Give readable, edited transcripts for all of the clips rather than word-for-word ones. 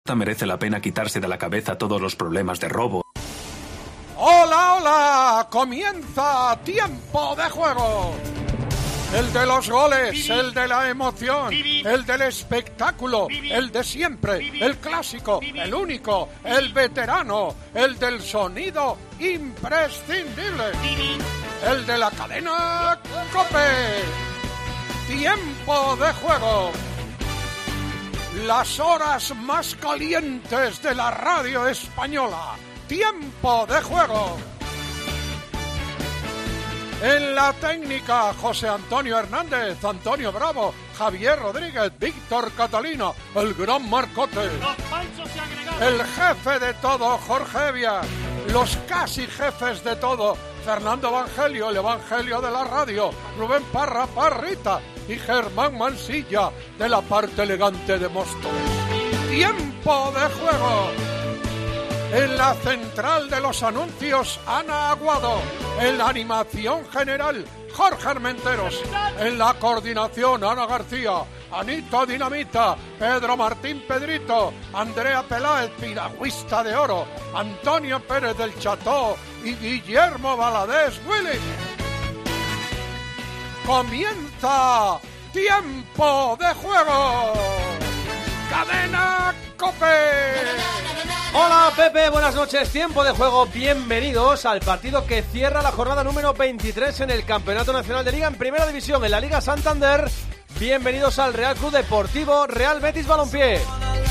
merece la pena quitarse de la cabeza todos los problemas de robo. ¡Hola, hola! ¡Comienza Tiempo de Juego! El de los goles, el de la emoción, el del espectáculo, el de siempre, el clásico, el único, el veterano, el del sonido imprescindible, el de la cadena COPE. Tiempo de Juego. Las horas más calientes de la radio española. Tiempo de Juego. En la técnica, José Antonio Hernández, Antonio Bravo, Javier Rodríguez, Víctor Catalina, el gran Marcote. El jefe de todo, Jorge Evia. Los casi jefes de todo, Fernando Evangelio, el Evangelio de la radio, Rubén Parra, Parrita y Germán Mansilla, de la parte elegante de Móstoles. Tiempo de Juego. En la central de los anuncios, Ana Aguado. En la animación general, Jorge Armenteros. En la coordinación, Ana García, Anita Dinamita, Pedro Martín Pedrito, Andrea Peláez, piragüista de oro, Antonio Pérez del Cható y Guillermo Valadez Willy. Comienza Tiempo de Juego. Cadena COPE. Hola Pepe, buenas noches, Tiempo de Juego, bienvenidos al partido que cierra la jornada número 23 en el Campeonato Nacional de Liga en Primera División, en la Liga Santander. Bienvenidos al Real Club Deportivo Real Betis Balompié.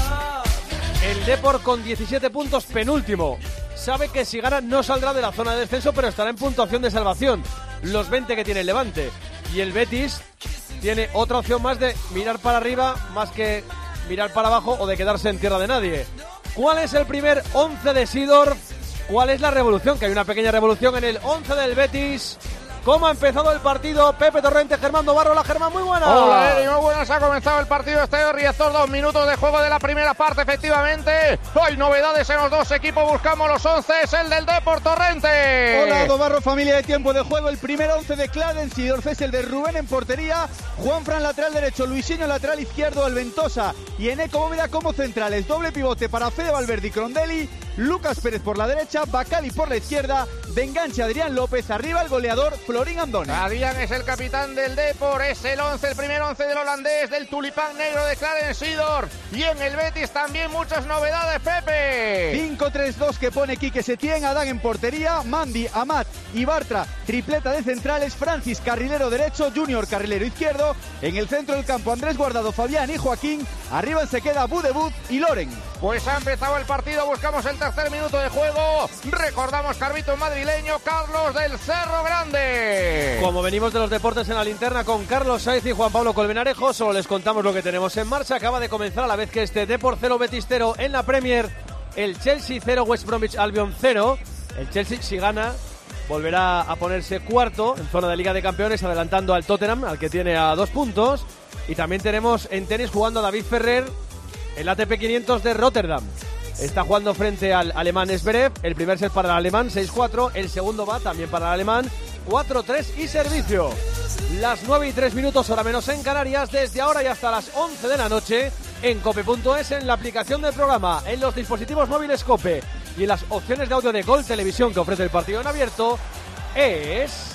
El Depor con 17 puntos, penúltimo. Sabe que si gana no saldrá de la zona de descenso, pero estará en puntuación de salvación, los 20 que tiene el Levante. Y el Betis tiene otra opción más de mirar para arriba, más que mirar para abajo o de quedarse en tierra de nadie. ¿Cuál es el primer 11 de Sidor? ¿Cuál es la revolución? Que hay una pequeña revolución en el 11 del Betis. ¿Cómo ha empezado el partido? Pepe Torrente, Germán Dobarro. Hola Germán, muy buenas. Hola Eri, muy buenas. Ha comenzado el partido Estadio Riazor, 2 minutos de juego de la primera parte, efectivamente. Hay novedades en los dos equipos, buscamos los 11, es el del Depor Torrente. Hola Dobarro, familia de Tiempo de Juego. El primer 11 de Clarence Sidorf es el de Rubén en portería, Juanfran lateral derecho, Luisinho lateral izquierdo, Alventosa y Eneco Bóveda como centrales. Doble pivote para Fede Valverde y Crondelli, Lucas Pérez por la derecha, Bacali por la izquierda, de enganche Adrián López, arriba el goleador Florín Andone. Adrián es el capitán del Depor, es el 11, el primer 11 del holandés, del tulipán negro de Clarence Sidorf. Y en el Betis también muchas novedades, Pepe. 5-3-2 que pone Quique Setién, Adán en portería, Mandi, Amat y Bartra, tripleta de centrales, Francis carrilero derecho, Junior carrilero izquierdo, en el centro del campo Andrés Guardado, Fabián y Joaquín, arriba se queda Budebut y Loren. Pues ha empezado el partido, buscamos el tercer minuto de juego, recordamos Carvito madrileño, Carlos del Cerro Grande. Como venimos de los deportes en la linterna con Carlos Sainz y Juan Pablo Colmenarejo, solo les contamos lo que tenemos en marcha. Acaba de comenzar a la vez que este Depor 0, Betis 0 en la Premier, el Chelsea 0, West Bromwich Albion 0. El Chelsea, si gana, volverá a ponerse cuarto en zona de Liga de Campeones, adelantando al Tottenham, al que tiene a 2 puntos. Y también tenemos en tenis jugando a David Ferrer, el ATP 500 de Rotterdam. Está jugando frente al alemán Zverev. El primer set para el alemán, 6-4. El segundo va también para el alemán, 4-3 y servicio. Las 9:03, hora menos en Canarias. Desde ahora y hasta las 11 de la noche en cope.es, en la aplicación del programa, en los dispositivos móviles Cope y en las opciones de audio de Gol Televisión que ofrece el partido en abierto, es...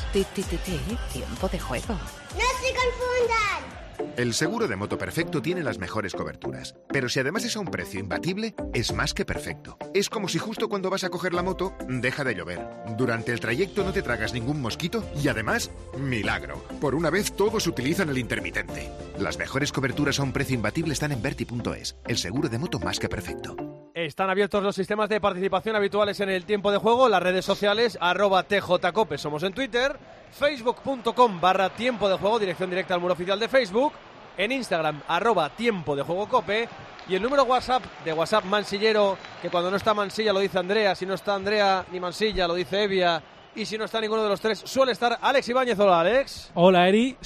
Tiempo de Juego. ¡No se confundan! El seguro de moto perfecto tiene las mejores coberturas, pero si además es a un precio imbatible, es más que perfecto. Es como si justo cuando vas a coger la moto, deja de llover. Durante el trayecto no te tragas ningún mosquito y además, milagro. Por una vez todos utilizan el intermitente. Las mejores coberturas a un precio imbatible están en Verti.es, el seguro de moto más que perfecto. Están abiertos los sistemas de participación habituales en el Tiempo de Juego, las redes sociales, @TJCope, somos en Twitter, facebook.com/Tiempo de Juego, dirección directa al muro oficial de Facebook, en Instagram, @Tiempo de Juego Cope, y el número WhatsApp de WhatsApp Mansillero, que cuando no está Mansilla lo dice Andrea, si no está Andrea ni Mansilla lo dice Evia, y si no está ninguno de los tres suele estar Alex Ibáñez. Hola Alex. Hola Eri,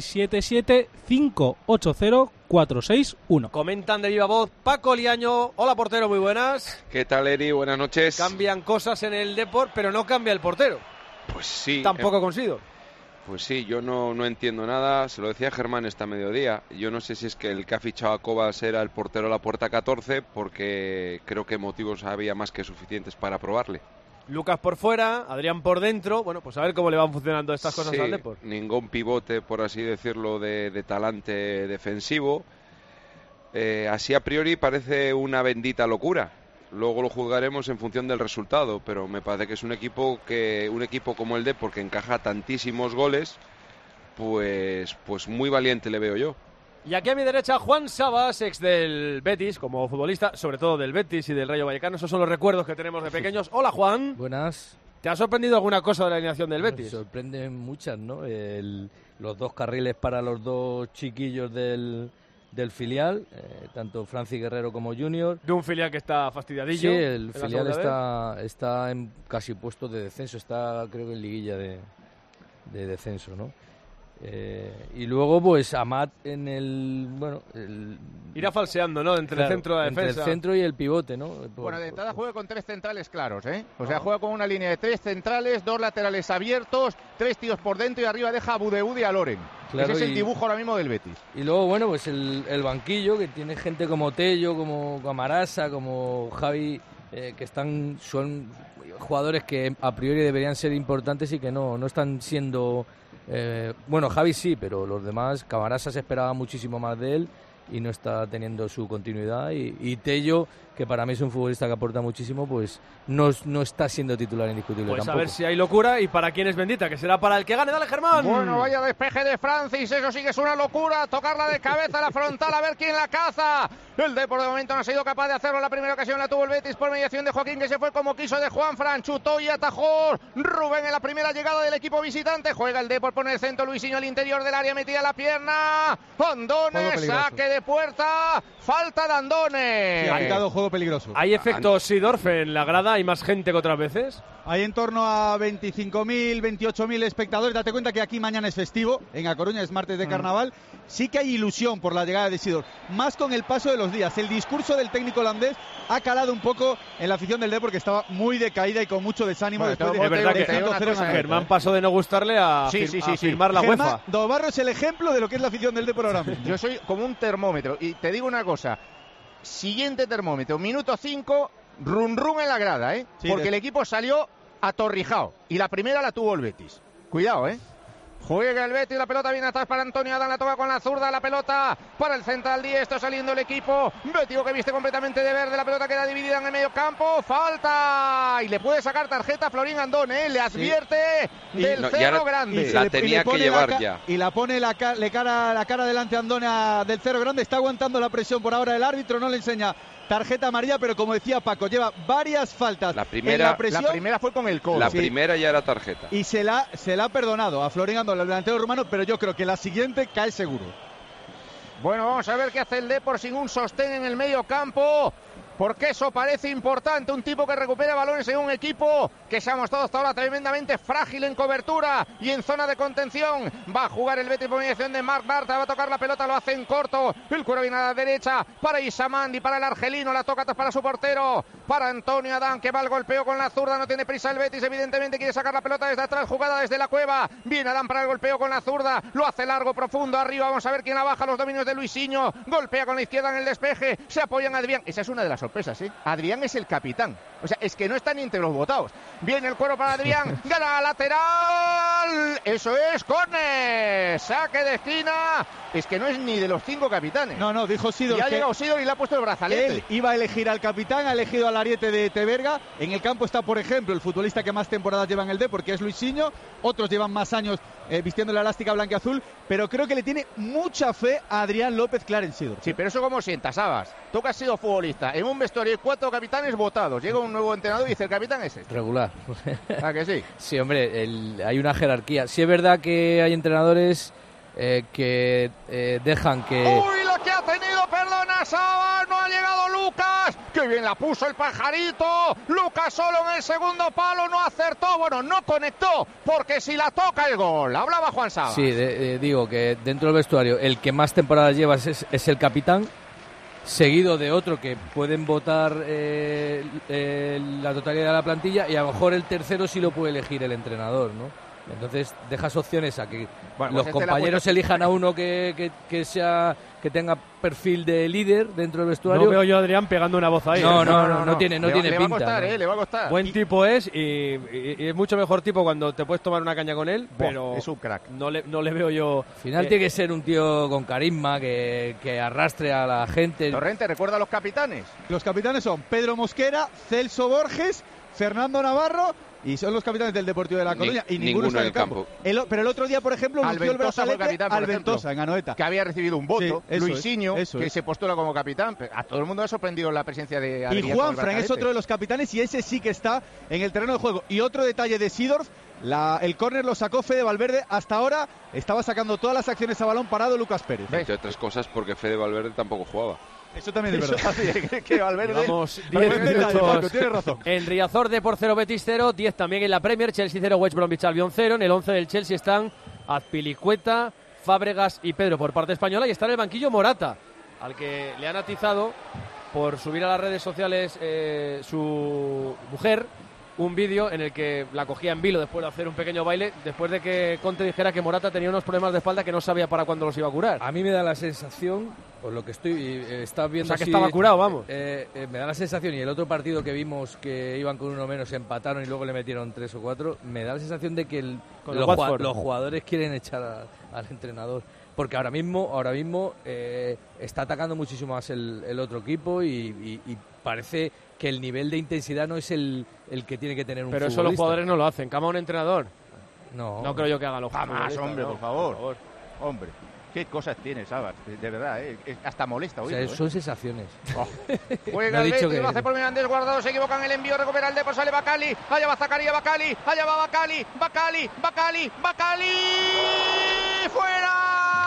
677-580-461. Comentan de viva voz Paco Liaño. Hola portero, muy buenas. ¿Qué tal Eri? Buenas noches. Cambian cosas en el Depor, pero no cambia el portero. Pues sí. Tampoco con Sidor. Pues sí, yo no entiendo nada. Se lo decía Germán esta mediodía. Yo no sé si es que el que ha fichado a Kovacs era el portero a la puerta 14, porque creo que motivos había más que suficientes para probarle. Lucas por fuera, Adrián por dentro. Bueno, pues a ver cómo le van funcionando estas cosas al Depor. Ningún pivote, por así decirlo, de talante defensivo. Así a priori parece una bendita locura. Luego lo juzgaremos en función del resultado, pero me parece que es un equipo como el Depor, que encaja tantísimos goles, pues muy valiente le veo yo. Y aquí a mi derecha, Juan Sabas, ex del Betis, como futbolista, sobre todo del Betis y del Rayo Vallecano. Esos son los recuerdos que tenemos de pequeños. Hola, Juan. Buenas. ¿Te ha sorprendido alguna cosa de la alineación del Betis? Me sorprenden muchas, ¿no? Los 2 carriles para los 2 chiquillos del filial, tanto Francis Guerrero como Junior. De un filial que está fastidiadillo. Sí, el filial está en casi puestos de descenso, está creo que en liguilla de descenso, ¿no? Y luego pues Amat en irá falseando, ¿no? Entre el centro y la defensa. Entre el centro y el pivote, ¿no? Bueno, de entrada juega con 3 centrales claros, ¿eh? O sea, juega con una línea de 3 centrales, 2 laterales abiertos, 3 tíos por dentro y arriba deja a Budeud y a Loren. Claro, ese es el dibujo ahora mismo del Betis. Y luego, bueno, pues el banquillo, que tiene gente como Tello, como Camarasa, como Javi, que son jugadores que a priori deberían ser importantes y que no están siendo... bueno, Javi sí, pero los demás, Camarasa se esperaba muchísimo más de él y no está teniendo su continuidad, y Tello, que para mí es un futbolista que aporta muchísimo, pues no está siendo titular indiscutible pues tampoco. A ver si hay locura y para quién es bendita, que será para el que gane. Dale, Germán. Bueno, vaya despeje de Francis, eso sí que es una locura, tocarla de cabeza a la frontal, a ver quién la caza. El Depor de momento no ha sido capaz de hacerlo. La primera ocasión la tuvo el Betis por mediación de Joaquín, que se fue como quiso de Juanfran, chutó y atajó Rubén en la primera llegada del equipo visitante. Juega el Depor, pone el centro, Luisinho al interior del área, metía la pierna, Andone, saque de puerta, falta de Andone. Sí, ha quitado juego peligroso. ¿Hay efecto Seedorf en la grada? ¿Hay más gente que otras veces? Hay en torno a 25.000, 28.000 espectadores. Date cuenta que aquí mañana es festivo, en A Coruña es martes de carnaval. Sí que hay ilusión por la llegada de Seedorf, más con el paso de los días. El discurso del técnico holandés ha calado un poco en la afición del Depor, que estaba muy decaída y con mucho desánimo después de verdad que 5-0 en Germán pasó de no gustarle a firmar la UEFA. Dobarro es el ejemplo de lo que es la afición del Depor ahora mismo. Yo soy como un termómetro y te digo una cosa. Siguiente termómetro, minuto 5, run en la grada, ¿eh? Sí, porque el equipo salió atorrijado y la primera la tuvo el Betis. Cuidado, ¿eh? Juega el Betis, la pelota viene atrás para Antonio Adán, la toca con la zurda, la pelota para el central diestro, saliendo el equipo. Betis que viste completamente de verde, la pelota queda dividida en el medio campo, falta y le puede sacar tarjeta a Florín Andón, le advierte del Cerro Grande. La tenía que llevar ya. Y la pone la cara delante Andón del Cerro Grande, está aguantando la presión por ahora, el árbitro no le enseña tarjeta amarilla, pero como decía Paco, lleva varias faltas. La primera fue con el codo. La primera ya era tarjeta. Y se la ha perdonado a Florín Andón, el delantero rumano, pero yo creo que la siguiente cae seguro. Bueno, vamos a ver qué hace el Depor sin un sostén en el medio campo, porque eso parece importante. Un tipo que recupera balones en un equipo que se ha mostrado hasta ahora tremendamente frágil en cobertura y en zona de contención. Va a jugar el Betis por mediación de Marc Bartra, va a tocar la pelota, lo hace en corto. El cuero viene a la derecha para Isamandi, para el argelino, la toca para su portero, para Antonio Adán, que va al golpeo con la zurda. No tiene prisa el Betis, evidentemente quiere sacar la pelota desde atrás, jugada desde la cueva. Viene Adán para el golpeo con la zurda, lo hace largo, profundo, arriba. Vamos a ver quién la baja, los dominios de Luisinho. Golpea con la izquierda en el despeje, se apoya en Adrián. Esa es una de las sorpresas, ¿eh? Adrián es el capitán, o sea, es que no está ni entre los votados. Viene el cuero para Adrián, gana lateral, eso es, córner, saque de esquina. Es que no es ni de los 5 capitanes. No, dijo Seedorf. Y ha llegado Seedorf y le ha puesto el brazalete. Él iba a elegir al capitán, ha elegido al ariete de Teberga. En el campo está, por ejemplo, el futbolista que más temporadas lleva en el Depor, que es Luisinho. Otros llevan más años vistiendo la elástica blanca y azul, pero creo que le tiene mucha fe a Adrián López Clarence Seedorf. Sí, pero eso como sientas, Sabas. Tú que has sido futbolista, en un vestuario hay 4 capitanes votados. Llega un nuevo entrenador y dice, el capitán es este. Regular. ¿Ah, que sí? Sí, hombre, hay una jerarquía. Sí es verdad que hay entrenadores que dejan que... ¡Uy, lo que ha tenido! Perdona, Sabas, no ha llegado Lucas. ¡Qué bien la puso el pajarito! Lucas solo en el segundo palo, no acertó, bueno, no conectó, porque si la toca el gol. Hablaba Juan Sabas. Sí, digo que dentro del vestuario el que más temporadas lleva es el capitán, seguido de otro que pueden votar la totalidad de la plantilla, y a lo mejor el tercero sí lo puede elegir el entrenador, ¿no? Entonces dejas opciones a que Bueno, los pues compañeros elijan a uno que tenga perfil de líder dentro del vestuario. No veo yo a Adrián pegando una voz ahí. No tiene le pinta. Va a costar, ¿no? le va a costar. Buen tipo es y es mucho mejor tipo cuando te puedes tomar una caña con él, pero es un crack. No le veo yo. Al final tiene que ser un tío con carisma, que arrastre a la gente. Torrente, ¿recuerda a los capitanes? Los capitanes son Pedro Mosquera, Celso Borges, Fernando Navarro, y son los capitanes del Deportivo de La Coruña, y ninguno está en el campo. Pero el otro día, por ejemplo, lució el brazalete al Ventosa, en Anoeta. Que había recibido un voto, Sí, Luisinho, eso que es. se postula como capitán. A todo el mundo ha sorprendido la presencia de Adrián. Y Juanfran es otro de los capitanes, y ese sí que está en el terreno de juego. Y otro detalle de Seedorf, el córner lo sacó Fede Valverde. Hasta ahora estaba sacando todas las acciones a balón parado Lucas Pérez. Entre otras cosas porque Fede Valverde tampoco jugaba. Eso también es verdad. Que Valverde... Vamos 10 Buen detalle, minutos Paco, tienes razón. en Riazor, Depor 0, Betis 0, 10 también en la Premier, Chelsea 0, West Bromwich Albion 0. En el 11 del Chelsea están Azpilicueta, Fábregas y Pedro por parte española, y está en el banquillo Morata, al que le han atizado por subir a las redes sociales su mujer un vídeo en el que la cogía en vilo después de hacer un pequeño baile, después de que Conte dijera que Morata tenía unos problemas de espalda que no sabía para cuándo los iba a curar. A mí me da la sensación, por lo que estaba viendo, o sea, que estaba curado, vamos. Me da la sensación, y el otro partido que vimos que iban con uno menos, empataron y luego le metieron 3 o 4, me da la sensación de que los jugadores quieren echar al entrenador. Porque ahora mismo está atacando muchísimo más el otro equipo y parece que el nivel de intensidad no es el que tiene que tener un Pero futbolista. eso los jugadores no lo hacen. ¿Cama un entrenador? No creo yo que hagan los Jamás, hombre, ¿no? por favor. Hombre, qué cosas tienes, Sabas, de verdad, hasta molesta oírlo. Son sensaciones. Juega No he el dicho Betis, que- lo hace por Mirandés, Guardado, se equivoca en el envío, recupera el Depor, sale Bacali, allá va Zakaria, Bacali, allá va Bacali, fuera,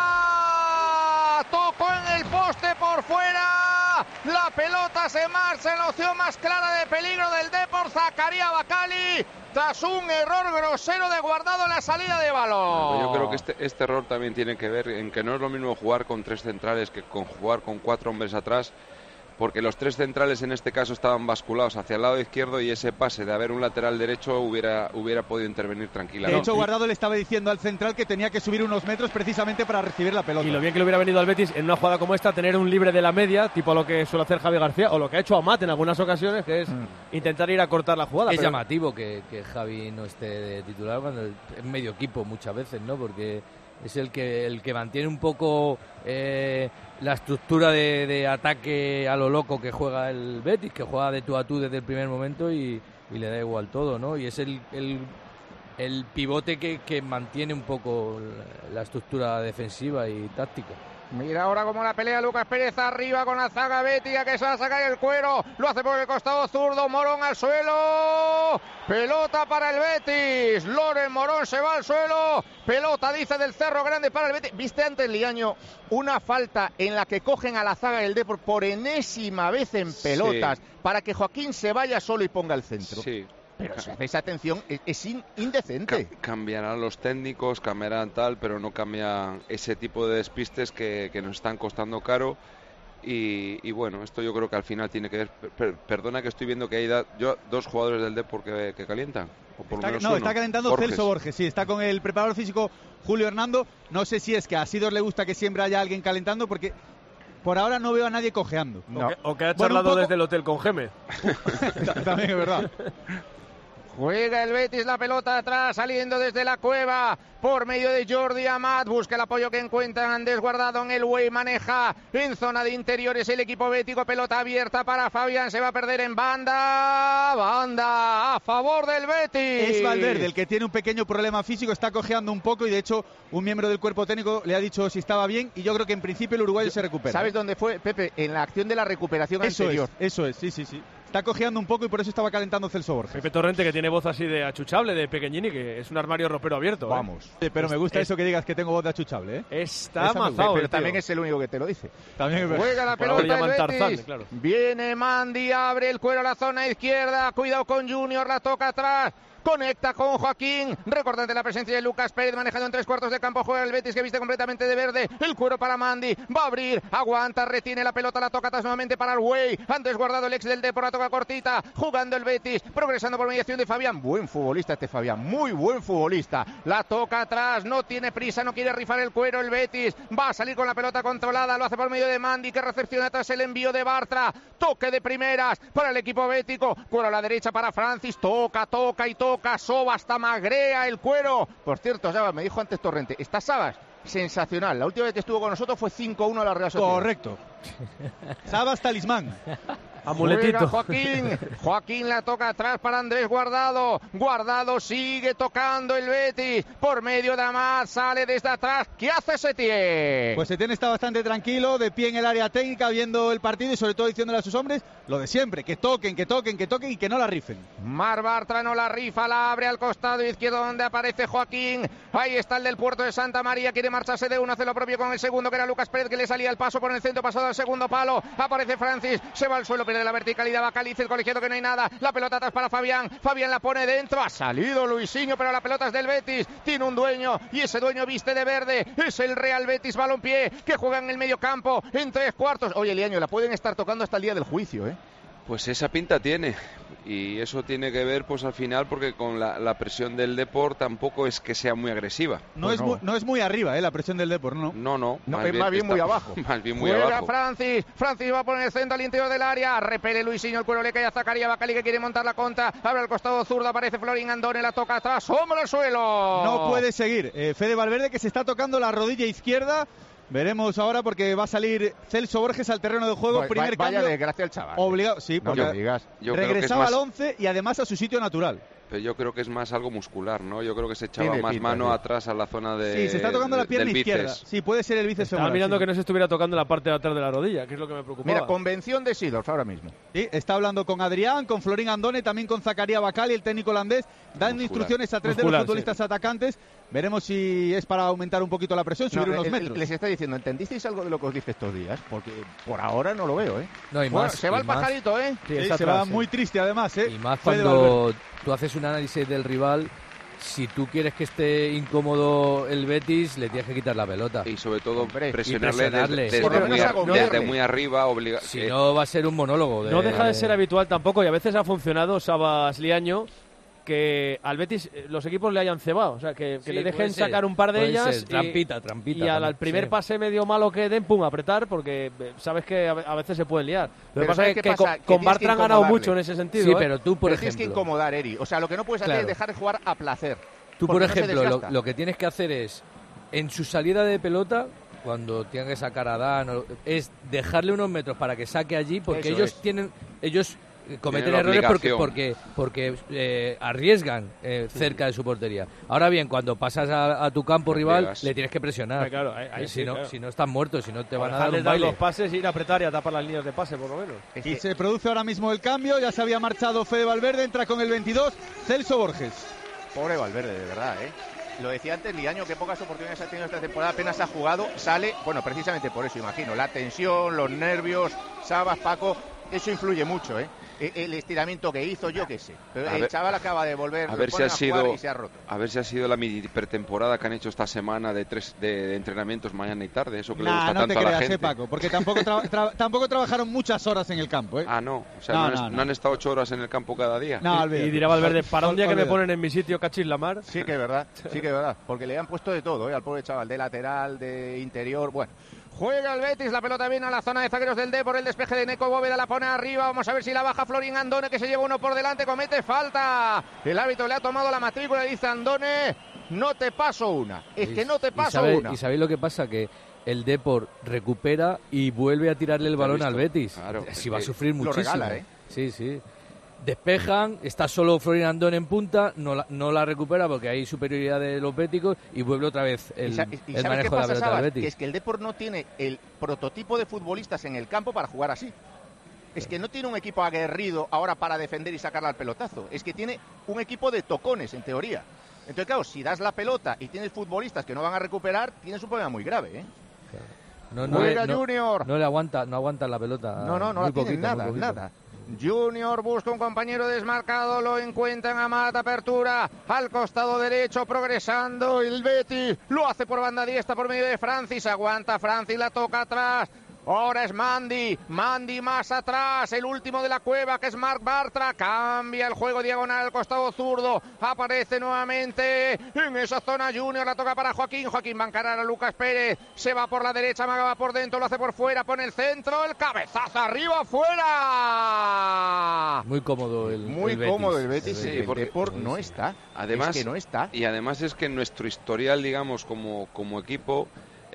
tocó en el poste por fuera, la pelota se marcha en la opción más clara de peligro del Depor, Zakaria Bacali, tras un error grosero de Guardado en la salida de balón. Yo creo que este error también tiene que ver en que no es lo mismo jugar con 3 centrales que con jugar con 4 hombres atrás, porque los 3 centrales en este caso estaban basculados hacia el lado izquierdo y ese pase de haber un lateral derecho hubiera podido intervenir tranquilamente. De hecho, Guardado le estaba diciendo al central que tenía que subir unos metros precisamente para recibir la pelota. Y lo bien que le hubiera venido al Betis en una jugada como esta, tener un libre de la media, tipo lo que suele hacer Javi García, o lo que ha hecho Amat en algunas ocasiones, que es intentar ir a cortar la jugada. Es pero llamativo que Javi no esté de titular cuando es medio equipo muchas veces, ¿no? Porque es el que mantiene un poco la estructura de ataque a lo loco que juega el Betis, que juega de tú a tú desde el primer momento y le da igual todo, ¿no? Y es el pivote que mantiene un poco la estructura defensiva y táctica. Mira ahora cómo la pelea Lucas Pérez arriba con la zaga Betis, que se va a sacar el cuero, lo hace por el costado zurdo, Morón al suelo, pelota para el Betis, Loren Morón se va al suelo, pelota dice del Cerro Grande para el Betis. ¿Viste antes, Liaño, una falta en la que cogen a la zaga del Depor por enésima vez en pelotas para que Joaquín se vaya solo y ponga el centro? Sí. Pero esa atención es indecente. Cambiarán los técnicos, cambiarán tal, pero no cambian ese tipo de despistes que nos están costando caro. Y bueno, esto yo creo que al final tiene que ver. Perdona que estoy viendo que hay 2 jugadores del Depor que calientan. O por lo menos uno. Está calentando Celso Borges, sí, está con el preparador físico Julio Hernando. No sé si es que a Sidor le gusta que siempre haya alguien calentando, porque por ahora no veo a nadie cojeando. No. O que ha charlado desde el hotel con Geme. También es verdad. Juega el Betis la pelota atrás, saliendo desde la cueva por medio de Jordi Amat. Busca el apoyo que encuentra Andrés Guardado en el Way. Maneja en zona de interiores el equipo bético. Pelota abierta para Fabián. Se va a perder en banda. Banda a favor del Betis. Es Valverde el que tiene un pequeño problema físico. Está cojeando un poco y de hecho un miembro del cuerpo técnico le ha dicho si estaba bien. Y yo creo que en principio el uruguayo se recupera. ¿Sabes dónde fue, Pepe? En la acción de la recuperación anterior. Eso es, sí. Está cojeando un poco y por eso estaba calentando Celso Borges. Pepe Torrente, que tiene voz así de achuchable, de pequeñini, que es un armario ropero abierto. Vamos. Pero me gusta eso que digas que tengo voz de achuchable, ¿eh? Está amazado. Pero también es el único que te lo dice. También Juega la pelota el Betis. Tarzán, claro. Viene Mandi, abre el cuero a la zona izquierda. Cuidado con Junior, la toca atrás. conecta con Joaquín, recordante la presencia de Lucas Pérez, manejando en 3/4 de campo, juega el Betis que viste completamente de verde, el cuero para Mandy, va a abrir, aguanta, retiene la pelota, la toca atrás nuevamente para el Güey, antes guardado el ex del Depor, la toca cortita, jugando el Betis, progresando por mediación de Fabián, buen futbolista este Fabián, muy buen futbolista, la toca atrás, no tiene prisa, no quiere rifar el cuero el Betis, va a salir con la pelota controlada, lo hace por medio de Mandy, que recepciona tras el envío de Bartra, toque de primeras para el equipo bético, cuero a la derecha para Francis, toca, Soba hasta magrea el cuero. Por cierto, Sabas, me dijo antes Torrente, está Sabas sensacional. La última vez que estuvo con nosotros fue 5-1 a la Real Sociedad. Correcto. Sabas talismán. Amuletito. Joaquín la toca atrás para Andrés Guardado. Guardado sigue tocando el Betis. Por medio de Amat, sale desde atrás. ¿Qué hace Setién? Pues Setién está bastante tranquilo, de pie en el área técnica, viendo el partido y sobre todo diciéndole a sus hombres lo de siempre, que toquen y que no la rifen. Mar Bartra no la rifa, la abre al costado izquierdo donde aparece Joaquín. Ahí está el del Puerto de Santa María, quiere marcharse de uno, hace lo propio con el segundo, que era Lucas Pérez, que le salía el paso por el centro, pasado al segundo palo. Aparece Francis, se va al suelo, pierde la verticalidad, va Caliz, el colegiado, que no hay nada. La pelota atrás para Fabián la pone dentro, ha salido Luisinho, pero la pelota es del Betis, tiene un dueño y ese dueño viste de verde, es el Real Betis Balompié, que juega en el medio campo en 3/4. Oye, Liaño, la pueden estar tocando hasta el día del juicio, ¿eh? Pues esa pinta tiene, y eso tiene que ver pues al final porque con la presión del Depor tampoco es que sea muy agresiva. No es muy arriba, la presión del Depor, ¿no? No, más bien muy abajo. Más bien muy Juega abajo. Francis va a poner el centro al interior del área, repele Luisinho, el cuero le cae a Zacarías Bacali, que quiere montar la contra, abre al costado zurdo, aparece Florin Andone, la toca atrás, hombro al suelo. No puede seguir, Fede Valverde, que se está tocando la rodilla izquierda. Veremos ahora porque va a salir Celso Borges al terreno de juego. Primer vaya cambio. Desgracia el chaval. Obligado, sí, porque regresaba al 11 y además a su sitio natural. Pero yo creo que es más algo muscular, ¿no? Yo creo que se echaba más mano atrás a la zona de... Sí, se está tocando la pierna izquierda. Sí, puede ser el bíceps. Estaba mirando que no se estuviera tocando la parte de atrás de la rodilla, que es lo que me preocupaba. Mira, convención de Seedorf ahora mismo. Sí, está hablando con Adrián, con Florin Andone, también con Zacarías Bacali, el técnico holandés, dando instrucciones a 3 de los futbolistas atacantes. Veremos si es para aumentar un poquito la presión, subir unos metros. Les está diciendo, ¿entendisteis algo de lo que os dije estos días? Porque por ahora no lo veo, ¿eh? No, y más, se va el pajarito, ¿eh? Sí, se va muy triste además, ¿eh? Y más cuando tú haces un análisis del rival, si tú quieres que esté incómodo el Betis, le tienes que quitar la pelota. Y sobre todo presionarle desde muy arriba. Si no, va a ser un monólogo. No deja de ser habitual tampoco, y a veces ha funcionado, Sabas, Liaño, que al Betis los equipos le hayan cebado, o sea, que le dejen sacar un par de ellas trampita, y al primer pase medio malo que den, pum, apretar, porque sabes que a veces se pueden liar. Lo que pasa es que con Bartra han ganado mucho en ese sentido. Sí, pero tú, por ejemplo... tienes que incomodar, Eri. O sea, lo que no puedes hacer es dejar de jugar a placer. Tú, por ejemplo, lo que tienes que hacer es, en su salida de pelota, cuando tienen que sacar a Dan, es dejarle unos metros para que saque allí, porque ellos cometen errores porque arriesgan cerca de su portería. Ahora bien, cuando pasas a tu campo rival, le tienes que presionar. Claro, si no están muertos, si no te van a dar un dar baile. Los pases, ir a apretar y a tapar las líneas de pase, por lo menos. Y se produce ahora mismo el cambio. Ya se había marchado Fede Valverde, entra con el 22 Celso Borges. Pobre Valverde, de verdad, ¿eh? Lo decía antes Liaño, que pocas oportunidades ha tenido esta temporada, apenas ha jugado, sale, bueno, precisamente por eso, imagino, la tensión, los nervios, Sabas, Paco, eso influye mucho, ¿eh? El estiramiento que hizo, yo qué sé. Pero el chaval acaba de volver, a ver si ha sido, y se ha roto. A ver si ha sido la mini pretemporada que han hecho esta semana de entrenamientos mañana y tarde, eso que le gusta tanto a la gente. Paco, porque tampoco trabajaron muchas horas en el campo, ¿eh? Ah, no, o sea, no han estado 8 horas en el campo cada día. Y dirá Valverde, para un día que me ponen en mi sitio Cachis Lamar. Sí que es verdad, porque le han puesto de todo, ¿eh? Al pobre chaval, de lateral, de interior, bueno. Juega el Betis, la pelota viene a la zona de zagueros del D por el despeje de Neco Bóveda, la pone arriba, vamos a ver si la baja Florin Andone, que se lleva uno por delante, comete falta. El árbitro le ha tomado la matrícula y dice Andone, no te paso una, que no te paso una. ¿Y sabéis lo que pasa? Que el Depor recupera y vuelve a tirarle el balón al Betis. Claro, si va a sufrir muchísimo. Lo regala, ¿eh? Sí. Despejan, está solo Florin Andone en punta, no la recupera porque hay superioridad de los béticos y vuelve otra vez el manejo de la pelota del Betis. Que es que el Depor no tiene el prototipo de futbolistas en el campo para jugar así. Es que no tiene un equipo aguerrido ahora para defender y sacarla al pelotazo. Es que tiene un equipo de tocones, en teoría. Entonces, claro, si das la pelota y tienes futbolistas que no van a recuperar, tienes un problema muy grave, ¿eh? No le aguanta la pelota. No la tienen nada. Junior busca un compañero desmarcado, lo encuentra en Amat, apertura al costado derecho, progresando el Betis, lo hace por banda diestra por medio de Francis, aguanta Francis, la toca atrás. Ahora es Mandy más atrás, el último de la cueva que es Marc Bartra, cambia el juego diagonal al costado zurdo, aparece nuevamente en esa zona Junior, la toca para Joaquín va a encarar a Lucas Pérez, se va por la derecha, Maga va por dentro, lo hace por fuera, pone el centro, el cabezazo arriba, fuera. Muy cómodo el Betis, sí, porque Depor no está, además, es que no está. Y además es que en nuestro historial, digamos, como equipo,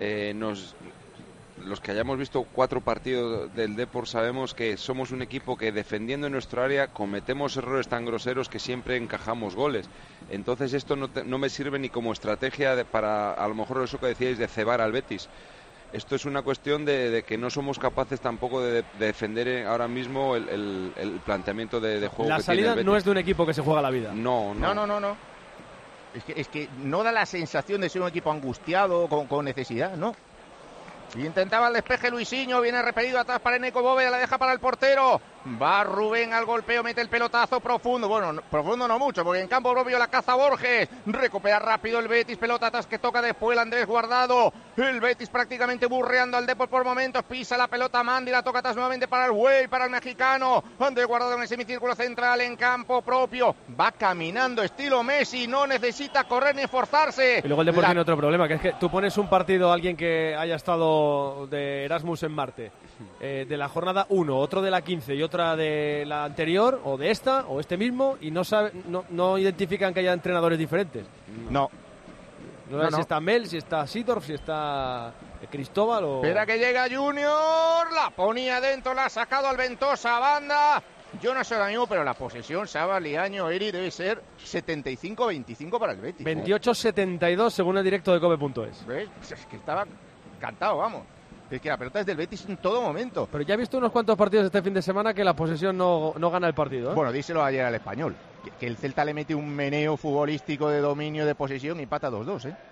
los que hayamos visto 4 partidos del Depor sabemos que somos un equipo que defendiendo en nuestro área cometemos errores tan groseros que siempre encajamos goles. Entonces esto no me sirve ni como estrategia para, a lo mejor eso que decíais, de cebar al Betis. Esto es una cuestión de que no somos capaces tampoco de defender ahora mismo el planteamiento de juego. La que salida tiene el Betis. no es de un equipo que se juega la vida. No. Es que no da la sensación de ser un equipo angustiado, con necesidad, ¿no? Intentaba el despeje Luisinho, viene repelido atrás para Eneco Bóveda, la deja para el portero. Va Rubén al golpeo, mete el pelotazo profundo. Bueno, profundo no mucho, porque en campo propio la caza Borges. Recupera rápido el Betis, pelota atrás que toca después el Andrés Guardado. El Betis prácticamente burreando al Depor por momentos. Pisa la pelota Mandy, la toca atrás nuevamente para el Güey, para el mexicano. Andrés Guardado en el semicírculo central en campo propio. Va caminando estilo Messi, no necesita correr ni esforzarse. Y luego el Depor tiene otro problema, que es que tú pones un partido a alguien que haya estado de Erasmus en Marte, de la jornada 1, otro de la 15 y otra de la anterior, o de esta, o este mismo, y no identifican que haya entrenadores diferentes. No Si está Mel, si está Sidorf, si está Cristóbal o... Espera que llega Junior, la ponía dentro, la ha sacado al Ventosa, banda. Yo no sé ahora mismo, pero la posesión, Saba, Liaño, Eri, debe ser 75-25 para el Betis. 28-72 según el directo de Cope.es. ¿Ves? Es que estaba cantado, vamos. Es que la pelota es del Betis en todo momento. Pero ya he visto unos cuantos partidos este fin de semana que la posesión no gana el partido, ¿eh? Bueno, díselo ayer al Español, que el Celta le mete un meneo futbolístico de dominio de posesión y pata 2-2, ¿eh?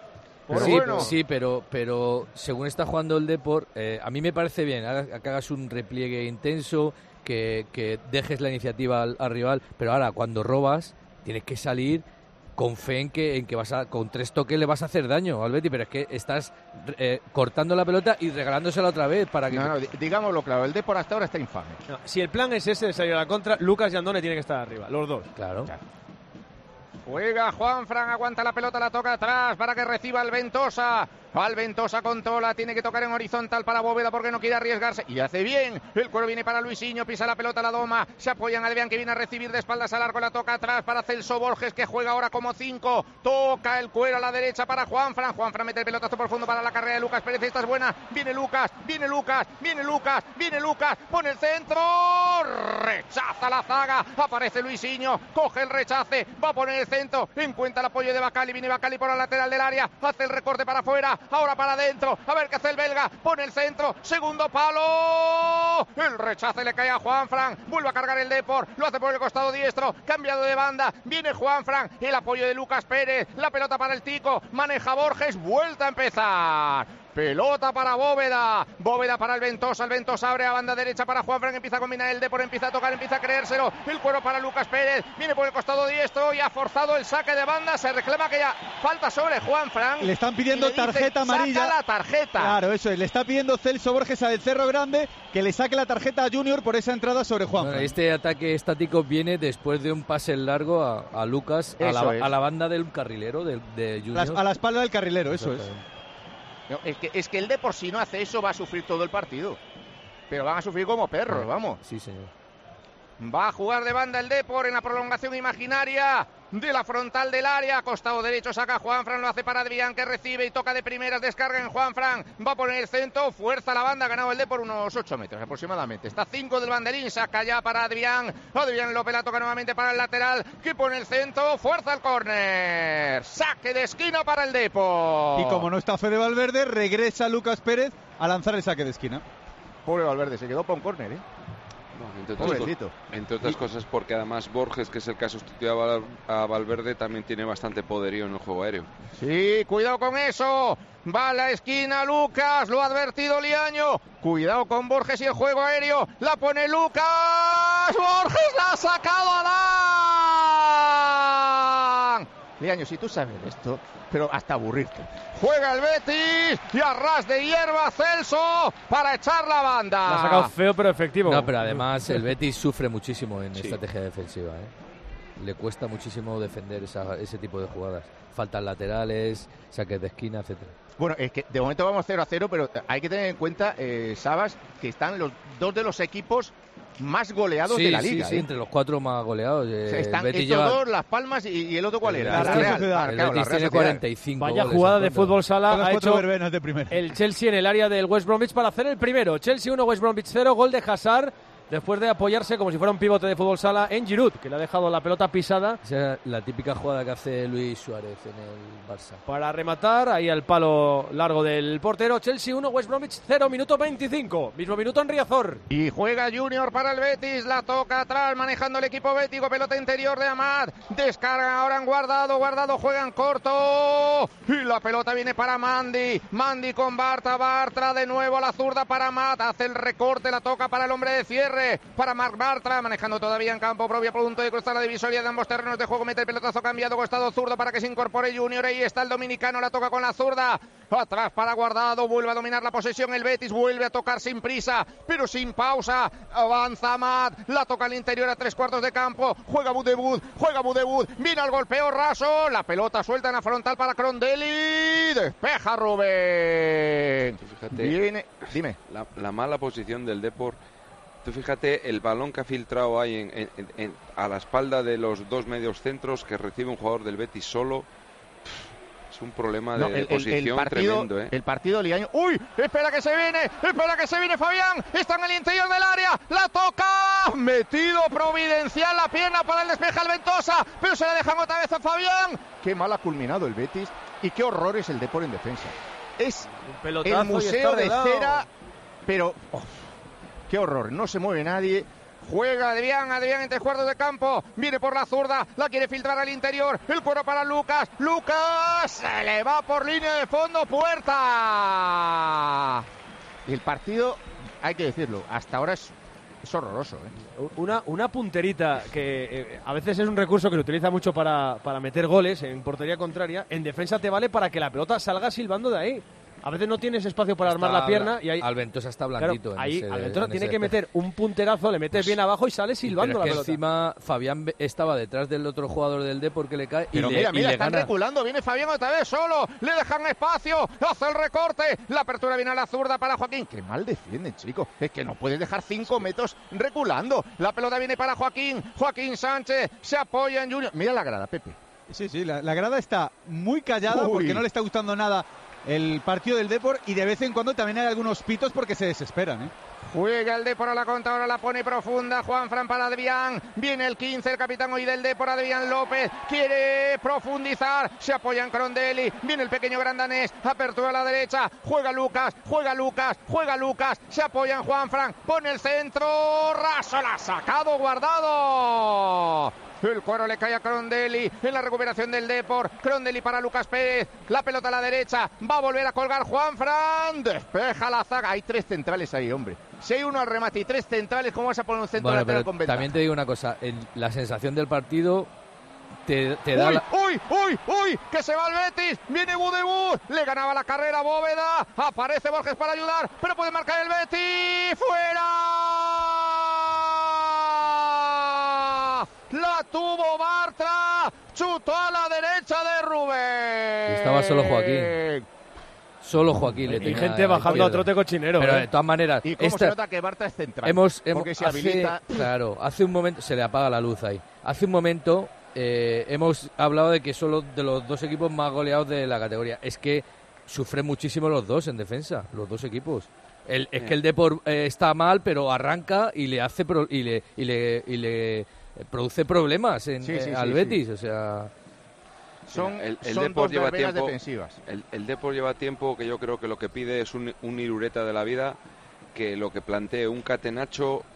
Pero según está jugando el Depor, a mí me parece bien que hagas un repliegue intenso, que dejes la iniciativa al rival, pero ahora cuando robas tienes que salir con fe en que con 3 toques le vas a hacer daño al Betis, pero es que estás cortando la pelota y regalándosela otra vez para que... No, digámoslo claro, el Depor hasta ahora está infame. No, si el plan es ese de salir a la contra, Lucas y Andone tienen que estar arriba, los dos. Claro. Juega Juanfran, aguanta la pelota, la toca atrás para que reciba el Ventosa. Al Ventosa controla, tiene que tocar en horizontal para Bóveda porque no quiere arriesgarse. Y hace bien, el cuero viene para Luisinho, pisa la pelota, la doma. Se apoyan Adrián que viene a recibir de espaldas al arco, la toca atrás para Celso Borges que juega ahora como 5. Toca el cuero a la derecha para Juanfran. Juanfran mete el pelotazo profundo para la carrera de Lucas Pérez. Esta es buena, viene Lucas, pone el centro. Rechaza la zaga, aparece Luisinho, coge el rechace, va a poner el centro, encuentra el apoyo de Bacali, viene Bacali por la lateral del área, hace el recorte para afuera, ahora para adentro, a ver qué hace el belga, pone el centro, segundo palo, el rechace le cae a Juanfran, vuelve a cargar el Depor, lo hace por el costado diestro, cambiado de banda, viene Juanfran, el apoyo de Lucas Pérez, la pelota para el Tico, maneja Borges, vuelta a empezar. Pelota para Bóveda para el Ventosa abre a banda derecha para Juanfran, empieza a combinar el Depor, empieza a tocar, empieza a creérselo, el cuero para Lucas Pérez, viene por el costado diestro y ha forzado el saque de banda, se reclama que ya falta sobre Juanfran. Le están pidiendo tarjeta amarilla. Saca la tarjeta. Claro, eso es, le está pidiendo Celso Borges al Cerro Grande que le saque la tarjeta a Junior por esa entrada sobre Juanfran. Bueno, este ataque estático viene después de un pase largo a Lucas, a la banda del carrilero de Junior. A la espalda del carrilero, eso es. No, es que el Depor si no hace eso va a sufrir todo el partido. Pero van a sufrir como perros, vamos. Sí, señor. Va a jugar de banda el Depor en la prolongación imaginaria de la frontal del área. Costado derecho saca Juanfran, lo hace para Adrián que recibe y toca de primeras, descarga en Juanfran. Va a poner el centro, fuerza la banda, ha ganado el Depor unos 8 metros aproximadamente. Está 5 del banderín, saca ya para Adrián. Adrián López la toca nuevamente para el lateral que pone el centro, fuerza el córner. Saque de esquina para el Depor. Y como no está Fede Valverde, regresa Lucas Pérez a lanzar el saque de esquina. Pobre Valverde, se quedó para un córner, Entre otras cosas porque además Borges, que es el que ha sustituido a Valverde, también tiene bastante poderío en el juego aéreo. Sí, cuidado con eso. Va a la esquina Lucas, lo ha advertido Liaño. Cuidado con Borges y el juego aéreo. La pone Lucas. Borges la ha sacado Adán. Liaño, si tú sabes esto, pero hasta aburrirte. Juega el Betis y a ras de hierba Celso para echar la banda. La ha sacado feo pero efectivo. No, pero además el Betis sufre muchísimo en estrategia defensiva, Le cuesta muchísimo defender ese tipo de jugadas. Faltas laterales, saques de esquina, etcétera. Bueno, es que de momento vamos 0-0, pero hay que tener en cuenta, Sabas, que están los dos de los equipos más goleados de la liga. Sí, entre los 4 más goleados. Están estos dos, Las Palmas y el otro, ¿cuál era? La Real. El Betis tiene 45 Vaya goles jugada de fútbol sala ha hecho verbenas de primera. El Chelsea en el área del West Bromwich para hacer el primero. Chelsea 1, West Bromwich 0, gol de Hazard. Después de apoyarse como si fuera un pivote de fútbol sala en Giroud, que le ha dejado la pelota pisada. Esa es la típica jugada que hace Luis Suárez en el Barça. Para rematar, ahí al palo largo del portero. Chelsea 1, West Bromwich 0, minuto 25. Mismo minuto en Riazor. Y juega Junior para el Betis, la toca atrás, manejando el equipo bético, pelota interior de Amat. Descargan ahora en Guardado juega en corto. Y la pelota viene para Mandy con Bartra de nuevo a la zurda para Amat. Hace el recorte, la toca para el hombre de cierre. Para Marc Bartra, manejando todavía en campo propio a punto de cruzar la divisoria de ambos terrenos de juego, mete el pelotazo cambiado, costado zurdo para que se incorpore Junior, ahí está el dominicano, la toca con la zurda, atrás para Guardado, vuelve a dominar la posesión el Betis, vuelve a tocar sin prisa, pero sin pausa, avanza Amat, la toca al interior a 3/4 de campo, juega Budebud, viene al golpeo raso, la pelota suelta en la frontal para Crondelli, despeja Rubén. Fíjate, dime. La mala posición del Depor. Tú fíjate el balón que ha filtrado ahí a la espalda de los dos medios centros que recibe un jugador del Betis solo. Es un problema de posición tremendo, El partido Liaño. ¡Uy! Espera que se viene Fabián. Está en el interior del área. La toca. Metido providencial la pierna para el despeje al Ventosa. Pero se la dejan otra vez a Fabián. Qué mal ha culminado el Betis. Y qué horror es el Depor en defensa. Es el museo de cera. Pero... qué horror, no se mueve nadie. Juega Adrián en 3/4 de campo. Viene por la zurda, la quiere filtrar al interior. El cuero para Lucas. Se le va por línea de fondo, puerta. Y el partido, hay que decirlo, hasta ahora es horroroso. Una punterita que a veces es un recurso que se utiliza mucho para meter goles en portería contraria. En defensa te vale para que la pelota salga silbando de ahí. A veces no tienes espacio para armar la pierna y ahí Alventosa está blandito. Claro, ahí Alventosa tiene que meter un punterazo, le metes bien abajo y sale silbando la pelota. Encima Fabián estaba detrás del otro jugador del Depor que le cae pero mira, están reculando, viene Fabián otra vez solo, le dejan espacio, hace el recorte, la apertura viene a la zurda para Joaquín. Qué mal defienden, chicos, es que no puedes dejar 5 metros reculando. La pelota viene para Joaquín Sánchez, se apoya en Junior. Mira la grada, Pepe. Sí, la grada está muy callada porque no le está gustando nada el partido del Depor y de vez en cuando también hay algunos pitos porque se desesperan, Juega el Depor a la contra, ahora la pone profunda Juanfran para Adrián, viene el 15, el capitán hoy del Depor, Adrián López, quiere profundizar, se apoya en Crondelli, viene el pequeño grandanés, apertura a la derecha, juega Lucas, se apoya en Juanfran, pone el centro, raso, la ha sacado Guardado. El cuero le cae a Crondelli en la recuperación del Depor. Crondelli para Lucas Pérez. La pelota a la derecha. Va a volver a colgar Juanfran. Despeja la zaga. Hay 3 centrales ahí, hombre. Si hay uno al remate y 3 centrales, ¿cómo vas a poner un centro lateral con ventaja? También te digo una cosa. La sensación del partido te da... ¡Uy! ¡Que se va el Betis! Viene Budebud. Le ganaba la carrera Bóveda. Aparece Borges para ayudar. Pero puede marcar el Betis. ¡Fuera! La tuvo Bartra, chutó a la derecha de Rubén. Estaba solo Joaquín. Y gente bajando a trote cochinero. Pero de todas maneras... ¿Y cómo se nota que Bartra es central? Porque se habilita... Claro, hace un momento... Se le apaga la luz ahí. Hace un momento hemos hablado de que son de los dos equipos más goleados de la categoría. Es que sufren muchísimo los dos en defensa, los dos equipos. Es que el Depor está mal, pero arranca y le hace... y le produce problemas al Betis, o sea... El Depor lleva tiempo defensivas. El Depor lleva tiempo que yo creo que lo que pide es un Irureta de la vida, que lo que plantee un Catenaccio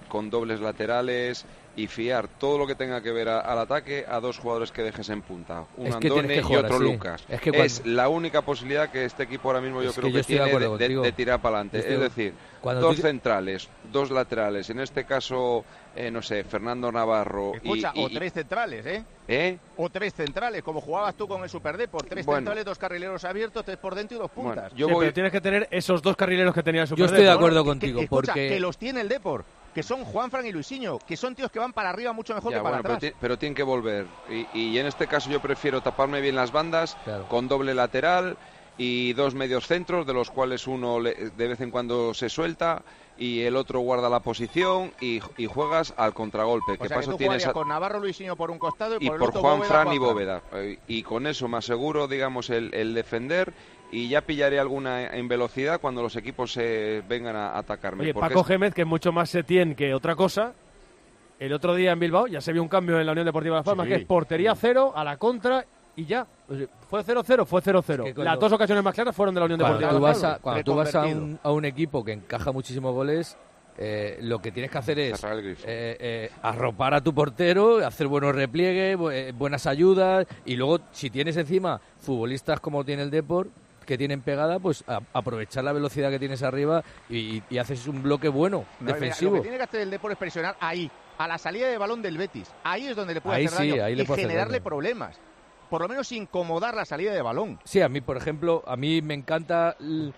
con dobles laterales y fiar todo lo que tenga que ver al ataque a 2 jugadores que dejes en punta, un Andone y otro Lucas. Es la única posibilidad que este equipo ahora mismo yo creo que tiene de tirar para adelante. Es decir, 2 centrales, 2 laterales, en este caso, no sé, Fernando Navarro. Escucha, o 3 centrales, O 3 centrales, como jugabas tú con el Super Depor, 3 centrales, 2 carrileros abiertos, 3 por dentro y 2 puntas. Pero tienes que tener esos 2 carrileros que tenía el Super Yo Depor. estoy de acuerdo contigo, escucha, porque que los tiene el Depor, que son Juanfran y Luisinho, que son tíos que van para arriba mucho mejor que para atrás. Pero tienen que volver. Y en este caso yo prefiero taparme bien las bandas, con doble lateral y 2 medios centros, de los cuales uno de vez en cuando se suelta y el otro guarda la posición y juegas al contragolpe. O sea, que tú tienes con Navarro, Luisinho por un costado y por el otro Juanfran y Bóveda. Y con eso me aseguro, digamos, el defender. Y ya pillaré alguna en velocidad cuando los equipos se vengan a atacarme. Oye, Paco Gémez, que es mucho más Setién que otra cosa, el otro día en Bilbao ya se vio un cambio en la Unión Deportiva Las Palmas, que es portería 0 a la contra y ya. Fue 0-0, fue 0-0. Las 2 ocasiones más claras fueron de la Unión Deportiva Las Palmas. Cuando tú vas a un equipo que encaja muchísimos goles, lo que tienes que hacer es arropar a tu portero, hacer buenos repliegues, buenas ayudas, y luego, si tienes encima futbolistas como tiene el Depor, que tienen pegada, pues aprovechar la velocidad que tienes arriba y haces un bloque bueno, defensivo. Lo que tiene que hacer el Depor es presionar ahí, a la salida de balón del Betis. Ahí es donde le puede hacer daño y generarle problemas. Por lo menos incomodar la salida de balón. Sí, a mí, por ejemplo, me encanta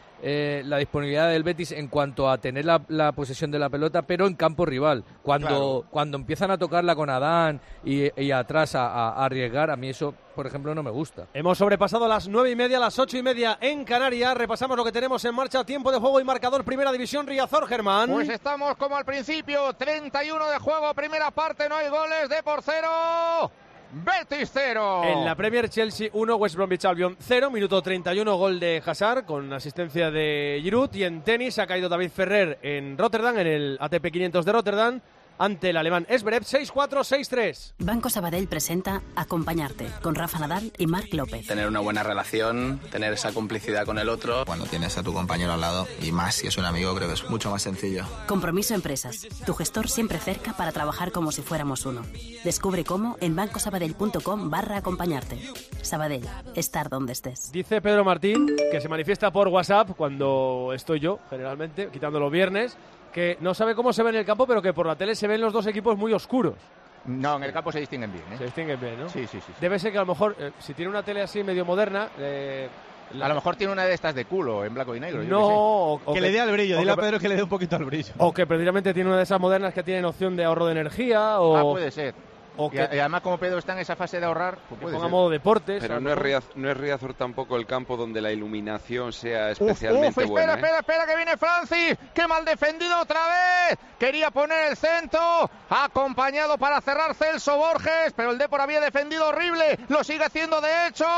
la disponibilidad del Betis en cuanto a tener la posesión de la pelota, pero en campo rival. Cuando empiezan a tocarla con Adán y atrás a arriesgar, a mí eso, por ejemplo, no me gusta. Hemos sobrepasado las 9:30, las 8:30 en Canarias. Repasamos lo que tenemos en marcha. Tiempo de juego y marcador. Primera División, Riazor, Germán. Pues estamos como al principio. 31 de juego, primera parte, no hay goles. Depor 0. Betis 0. En la Premier, Chelsea 1, West Bromwich Albion 0, minuto 31, gol de Hazard con asistencia de Giroud. Y en tenis ha caído David Ferrer en Rotterdam, en el ATP 500 de Rotterdam, ante el alemán Zverev 6-4, 6-3. Banco Sabadell presenta Acompañarte con Rafa Nadal y Marc López. Tener una buena relación, tener esa complicidad con el otro. Cuando tienes a tu compañero al lado, y más si es un amigo, creo que es mucho más sencillo. Compromiso Empresas, tu gestor siempre cerca para trabajar como si fuéramos uno. Descubre cómo en bancosabadell.com/acompañarte. Sabadell, estar donde estés. Dice Pedro Martín, que se manifiesta por WhatsApp cuando estoy yo, generalmente, quitando los viernes, que no sabe cómo se ve en el campo, pero que por la tele se ven los 2 equipos muy oscuros. No, en el campo se distinguen bien, Se distinguen bien, ¿no? Sí. Debe ser que a lo mejor, si tiene una tele así medio moderna... A lo mejor tiene una de estas de culo, en blanco y negro. No, que le dé al brillo. Dile a Pedro que le dé un poquito al brillo. O que precisamente tiene una de esas modernas que tienen opción de ahorro de energía. O... puede ser. Y además, como Pedro está en esa fase de ahorrar, pues puede ser. Modo deportes. Pero no es Riazor tampoco el campo donde la iluminación sea especialmente buena. Espera, que viene Francis. ¡Qué mal defendido otra vez! Quería poner el centro, acompañado para cerrar Celso Borges, pero el Depor había defendido horrible. Lo sigue haciendo de hecho.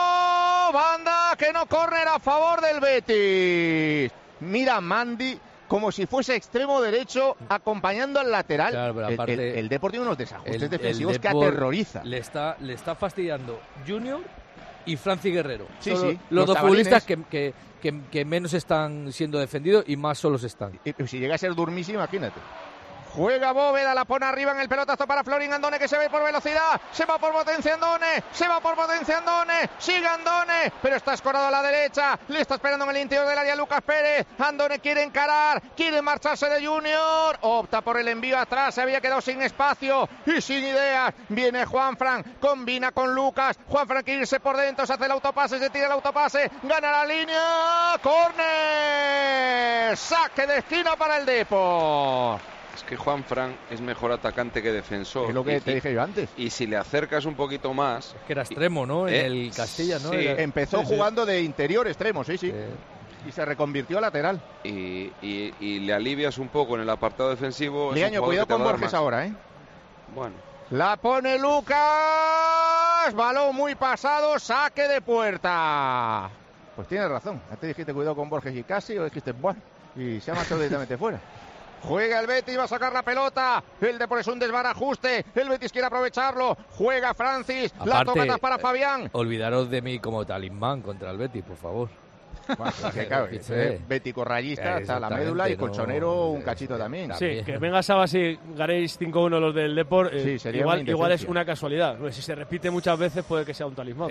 Banda que no córner a favor del Betis. Mira Mandy, como si fuese extremo derecho, acompañando al lateral. Claro, pero aparte, el Depor tiene unos desajustes defensivos que aterroriza. Le está fastidiando Junior y Francis Guerrero. Sí. Los 2 futbolistas que menos están siendo defendidos y más solos están. Y si llega a ser Durmisi, imagínate. Juega Bóveda, la pone arriba en el pelotazo para Florin Andone, que se ve por velocidad, se va por potencia Andone, sigue Andone, pero está escorado a la derecha, le está esperando en el interior del área Lucas Pérez. Andone quiere encarar, quiere marcharse de Junior, opta por el envío atrás, se había quedado sin espacio y sin ideas. Viene Juanfran, combina con Lucas, Juanfran quiere irse por dentro, se hace el autopase, se tira el autopase, gana la línea, córner, saque de esquina para el Depor. Es que Juanfran es mejor atacante que defensor. Es lo que te dije yo antes. Y si le acercas un poquito más... Es que era extremo, ¿no? En el Castilla, ¿no? Sí. Empezó jugando de interior extremo, sí. Y se reconvirtió a lateral. Y le alivias un poco en el apartado defensivo. Leaño, cuidado con Borges ahora, ¿eh? Bueno. La pone Lucas. Balón muy pasado, saque de puerta. Pues tienes razón. Antes dijiste cuidado con Borges y casi, o dijiste bueno, y se ha marchado directamente fuera. Juega el Betis, va a sacar la pelota. El Depor es un desbarajuste. El Betis quiere aprovecharlo. Juega Francis. La tocata para Fabián. Olvidaros de mí como talismán contra el Betis, por favor. Bueno, que claro, bético rayista hasta la médula y colchonero un cachito también. Sí, que venga Sabas y ganéis 5-1 los del Depor, igual es una casualidad. Si se repite muchas veces puede que sea un talismán.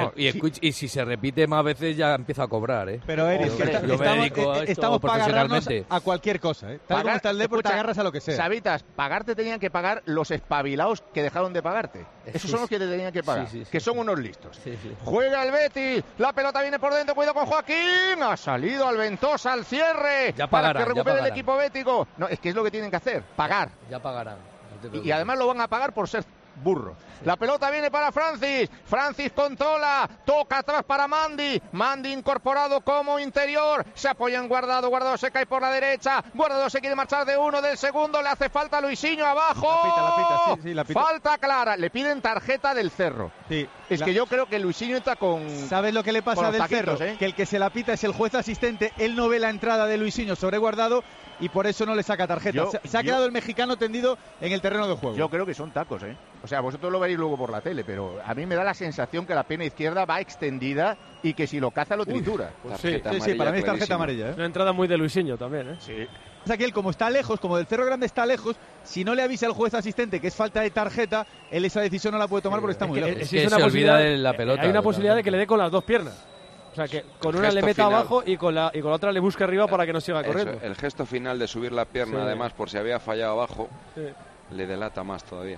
Y si se repite más veces ya empieza a cobrar, ¿eh? Pero Eric, estamos para agarrarnos a cualquier cosa, ¿eh? Tal como está el Depor, te agarras a lo que sea. Sabitas, pagarte tenían que pagar los espabilados que dejaron de pagarte. Esos son los que te tenían que pagar, que son unos listos. Juega el Betis, la pelota viene por dentro, cuidado con Joaquín, ha salido Alventosa al cierre para que recupere el equipo bético. No, es que es lo que tienen que hacer, pagar. Ya pagarán. Y además lo van a pagar por ser burro. La pelota viene para Francis controla, toca atrás para Mandy incorporado como interior, se apoya en Guardado se cae por la derecha, Guardado se quiere marchar de uno, del segundo, le hace falta a Luisinho abajo, la pita. Falta clara, le piden tarjeta del Cerro. Sí. Que yo creo que Luisinho está con... ¿Sabes lo que le pasa del Cerro? Que el que se la pita es el juez asistente, él no ve la entrada de Luisinho sobre Guardado y por eso no le saca tarjeta. Se ha quedado el mexicano tendido en el terreno de juego. Yo creo que son tacos, O sea, vosotros lo veréis luego por la tele, pero a mí me da la sensación que la pierna izquierda va extendida y que si lo caza lo tritura. Sí, para mí es tarjeta amarilla. Una entrada muy de Luisinho también, Sí. O sea que él, como está lejos, como del Cerro Grande está lejos, si no le avisa al juez asistente que es falta de tarjeta, él esa decisión no la puede tomar porque está muy lejos. Es se olvida de la pelota. Hay una posibilidad de que le dé con las dos piernas. O sea, que con una le meta abajo y con la otra le busque arriba para que no siga corriendo. El gesto final de subir la pierna, además, por si había fallado abajo, le delata más todavía.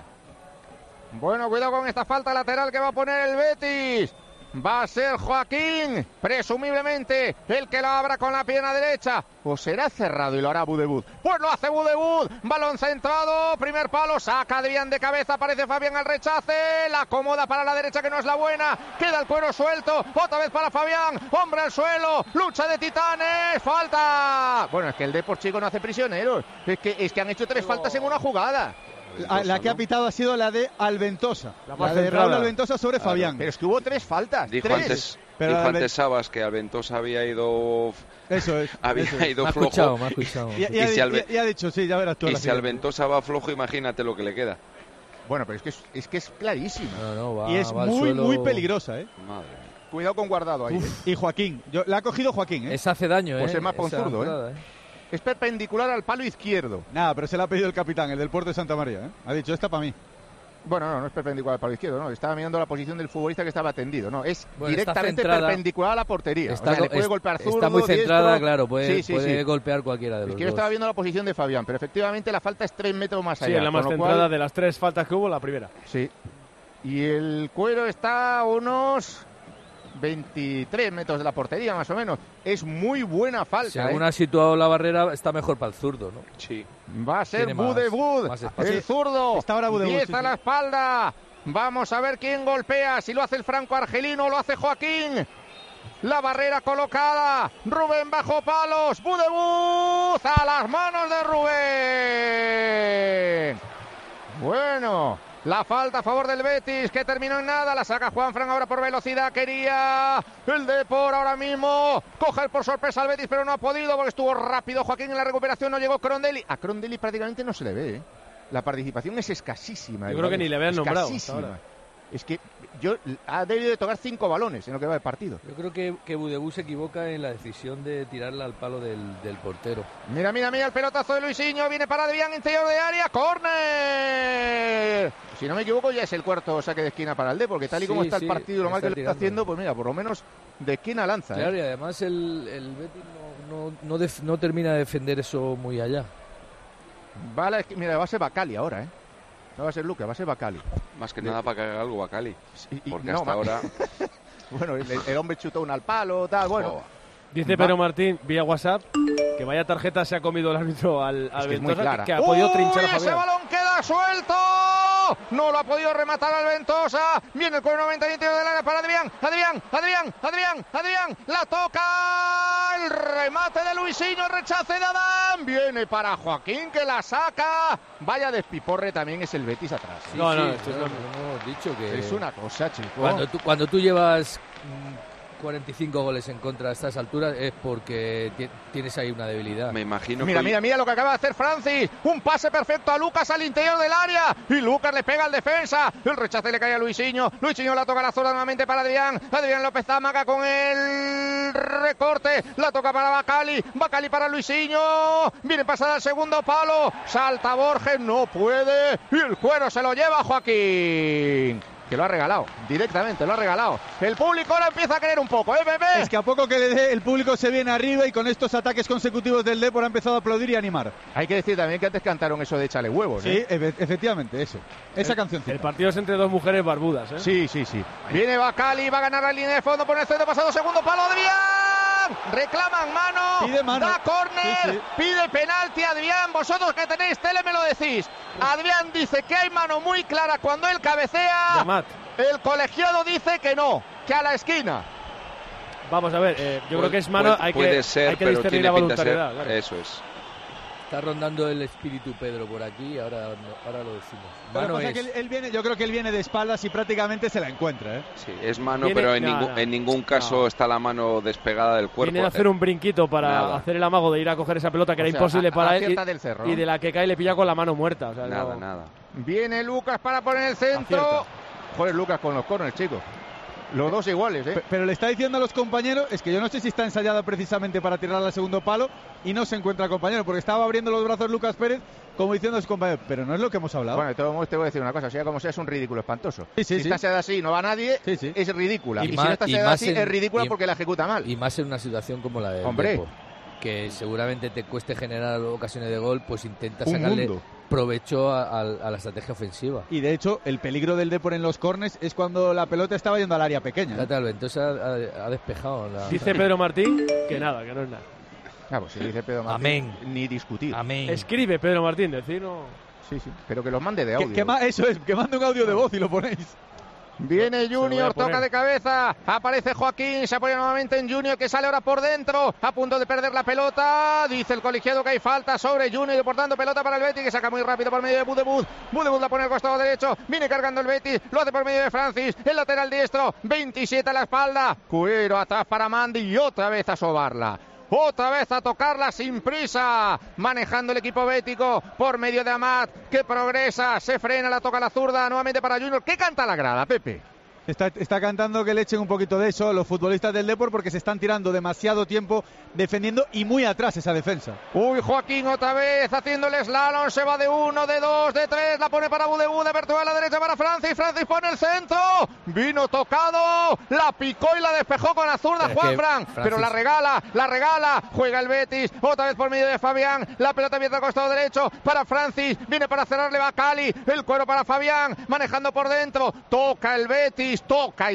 Bueno, cuidado con esta falta lateral que va a poner el Betis. Va a ser Joaquín, presumiblemente, el que la abra con la pierna derecha. O será cerrado y lo hará Budebud. Pues lo hace Budebud. Balón centrado, primer palo, saca Adrián de cabeza, aparece Fabián al rechace. La acomoda para la derecha que no es la buena. Queda el cuero suelto, otra vez para Fabián. Hombre al suelo, lucha de titanes, falta. Bueno, es que el Depor, chico, no hace prisioneros. Es que han hecho 3 faltas en una jugada. La que ha pitado ha sido la de Alventosa, la de Raúl Alventosa sobre Fabián. Pero es que hubo 3 faltas. Dijo antes Sabas que Alventosa había ido... Eso es. Ido flojo. Me ha escuchado. Y ha dicho, sí, ya verás tú. Y si Alventosa va flojo, imagínate lo que le queda. Bueno, pero es que es clarísimo. Y es muy peligrosa, Madre mía. Cuidado con Guardado ahí. Y Joaquín, la ha cogido Joaquín, Esa hace daño, Pues es más ponzurdo, Es perpendicular al palo izquierdo. Nada, pero se la ha pedido el capitán, el del Puerto de Santa María, Ha dicho, esta para mí. Bueno, no es perpendicular al palo izquierdo, no. Estaba mirando la posición del futbolista que estaba tendido, no. Es directamente perpendicular a la portería. Le puede golpear zurdo, está muy centrada, diestro. Claro, puede golpear cualquiera de los dos. Yo estaba viendo la posición de Fabián, pero efectivamente la falta es 3 metros más allá. Sí, la más centrada de las 3 faltas que hubo, la primera. Sí. Y el cuero está a unos 23 metros de la portería, más o menos. Es muy buena falta. Si alguna ha situado la barrera, está mejor para el zurdo, ¿no? Sí. Va a ser Budebud, el zurdo. Está ahora Budebud. 10 a la espalda. Vamos a ver quién golpea. Si lo hace el franco-argelino o lo hace Joaquín. La barrera colocada. Rubén bajo palos. Budebud a las manos de Rubén. Bueno. La falta a favor del Betis, que terminó en nada. La saca Juanfran ahora por velocidad. Quería el Depor ahora mismo coger por sorpresa al Betis, pero no ha podido porque estuvo rápido Joaquín en la recuperación. No llegó Crondelli. A Crondelli prácticamente no se le ve. La participación es escasísima. Yo creo que ni le habían nombrado. Es que ha debido de tocar 5 balones en lo que va de partido. Yo creo que Budebud se equivoca en la decisión de tirarla al palo del portero. Mira, el pelotazo de Luisinho, viene para Adrián, interior de área, ¡córner! Si no me equivoco ya es el cuarto saque de esquina para el D, porque tal y como está el partido, lo mal que lo está haciendo, pues mira, por lo menos de esquina lanza. Claro, y además el Betis no termina de defender eso muy allá. Vale, mira, va a ser Bacali ahora, No va a ser Luque, va a ser Bacali. Más que nada para que haga algo Bacali. Porque no, hasta ahora... Bueno, el hombre chutó un al palo, tal, bueno. Dice Pedro Martín, vía WhatsApp, que vaya tarjeta se ha comido el árbitro al Ventosa, que ha podido trinchar a Fabián. ¡Ese balón queda suelto! No lo ha podido rematar al Ventosa. Viene el cuero 90 interior del área para Adrián. Adrián. La toca. El remate de Luisinho, el rechace de Adán. Viene para Joaquín, que la saca. Vaya despiporre también es el Betis atrás. Hemos dicho que es una cosa, chico. Cuando tú llevas 45 goles en contra a estas alturas es porque tienes ahí una debilidad. Me imagino. Mira lo que acaba de hacer Francis. Un pase perfecto a Lucas al interior del área. Y Lucas le pega al defensa. El rechace le cae a Luisinho. Luisinho la toca a la zurda nuevamente para Adrián. Adrián López Zámaga con el recorte. La toca para Bacali. Bacali para Luisinho. Viene pasada al segundo palo. Salta Borges. No puede. Y el cuero se lo lleva Joaquín. Que lo ha regalado, directamente lo ha regalado. El público ahora empieza a querer un poco, Pepe. Es que a poco que le dé, el público se viene arriba y con estos ataques consecutivos del Depor ha empezado a aplaudir y animar. Hay que decir también que antes cantaron eso de échale huevos. Sí, efectivamente, eso. Esa cancioncita. El partido es entre dos mujeres barbudas, ¿eh? Sí. Viene Bacali, va a ganar la línea de fondo por el centro, pasado segundo palo, Adrián. Reclaman mano. Pide mano. Da córner, pide penalti Adrián. Vosotros que tenéis tele me lo decís. Adrián dice que hay mano muy clara cuando él cabecea. El colegiado dice que no, que a la esquina. Vamos a ver, yo creo que es mano, hay que discernir la voluntariedad. Claro. Eso es. Está rondando el espíritu Pedro por aquí, ahora lo decimos. Mano es... que él viene, yo creo que él viene de espaldas y prácticamente se la encuentra, ¿eh? Sí, es mano, pero en ningún caso está la mano despegada del cuerpo. Viene a hacer un brinquito para hacer el amago de ir a coger esa pelota que era imposible para él y de la que cae le pilla con la mano muerta. O sea, nada. Viene Lucas para poner el centro. Acierta. Joder, Lucas con los corners, chicos. Los dos iguales, ¿eh? Pero le está diciendo a los compañeros, es que yo no sé si está ensayado precisamente para tirar al segundo palo y no se encuentra el compañero, porque estaba abriendo los brazos Lucas Pérez como diciendo a sus compañeros, pero no es lo que hemos hablado. Bueno, de todos modos te voy a decir una cosa, sea como sea, es un ridículo espantoso. Si está ensayada así y no va nadie, es ridícula. Y si no está ensayada así, es ridícula porque la ejecuta mal. Y más en una situación como la de Depor, que seguramente te cueste generar ocasiones de gol, pues intenta sacarle provecho a la estrategia ofensiva. Y de hecho, el peligro del Depor en los corners es cuando la pelota estaba yendo al área pequeña. Entonces ha despejado. Dice Pedro Martín que no es nada. Pues si dice Pedro Martín, ni discutir. Amén. Escribe Pedro Martín, decir no. Sí, pero que los mande de audio. Eso es, que mande un audio de voz y lo ponéis. Viene Junior, toca de cabeza, aparece Joaquín, se apoya nuevamente en Junior que sale ahora por dentro, a punto de perder la pelota, dice el colegiado que hay falta sobre Junior, por tanto pelota para el Betis que saca muy rápido por medio de Budebud la pone al costado derecho, viene cargando el Betis, lo hace por medio de Francis, el lateral diestro, 27 a la espalda, Cuero atrás para Mandy y otra vez a sobarla. Otra vez a tocarla sin prisa, manejando el equipo bético por medio de Amat, que progresa, se frena, la toca la zurda, nuevamente para Junior. ¿Qué canta la grada, Pepe? Está cantando que le echen un poquito de eso los futbolistas del Depor porque se están tirando demasiado tiempo defendiendo y muy atrás esa defensa. Uy, Joaquín otra vez haciendo el slalom, se va de 1, de 2, de 3, la pone para Budebud, apertura a la derecha para Francis pone el centro, vino tocado, la picó y la despejó con la zurda Juanfran, pero la regala, juega el Betis, otra vez por medio de Fabián, la pelota abierta al costado derecho para Francis, viene para cerrarle Bacali, el cuero para Fabián, manejando por dentro, toca el Betis, toca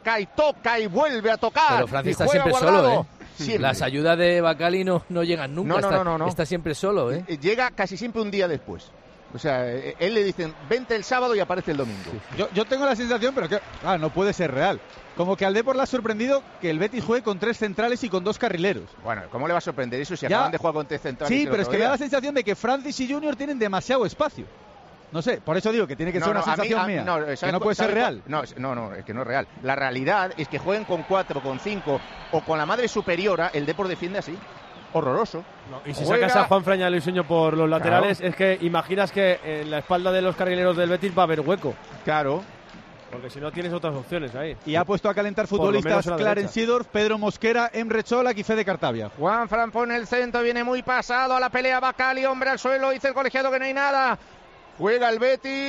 y vuelve a tocar. Pero Francis está siempre solo, ¿eh? Las ayudas de Bacali no llegan nunca. No. Está siempre solo, ¿eh? Llega casi siempre un día después. O sea, él le dicen, vente el sábado y aparece el domingo. Sí. Yo tengo la sensación, pero que no puede ser real. Como que al Depor le ha sorprendido que el Betis juegue con 3 centrales y con 2 carrileros. Bueno, ¿cómo le va a sorprender eso si acaban de jugar con 3 centrales? Sí, pero es que me da la sensación de que Francis y Junior tienen demasiado espacio. No sé, por eso digo que tiene que ser una sensación mía, que no puede ser real. No, es que no es real. La realidad es que jueguen con 4, con 5 o con la madre superiora, el Depor defiende así. Horroroso. Y si sacas a Juanfran y a Luisinho por los laterales, es que imaginas que en la espalda de los carrileros del Betis va a haber hueco. Claro. Porque si no tienes otras opciones ahí. Y ha puesto a calentar futbolistas Clarence Seedorf, Pedro Mosquera, Emre Cholak y Fede Cartavia. Juanfran pone el centro, viene muy pasado a la pelea Bacali, hombre al suelo, dice el colegiado que no hay nada. Juega el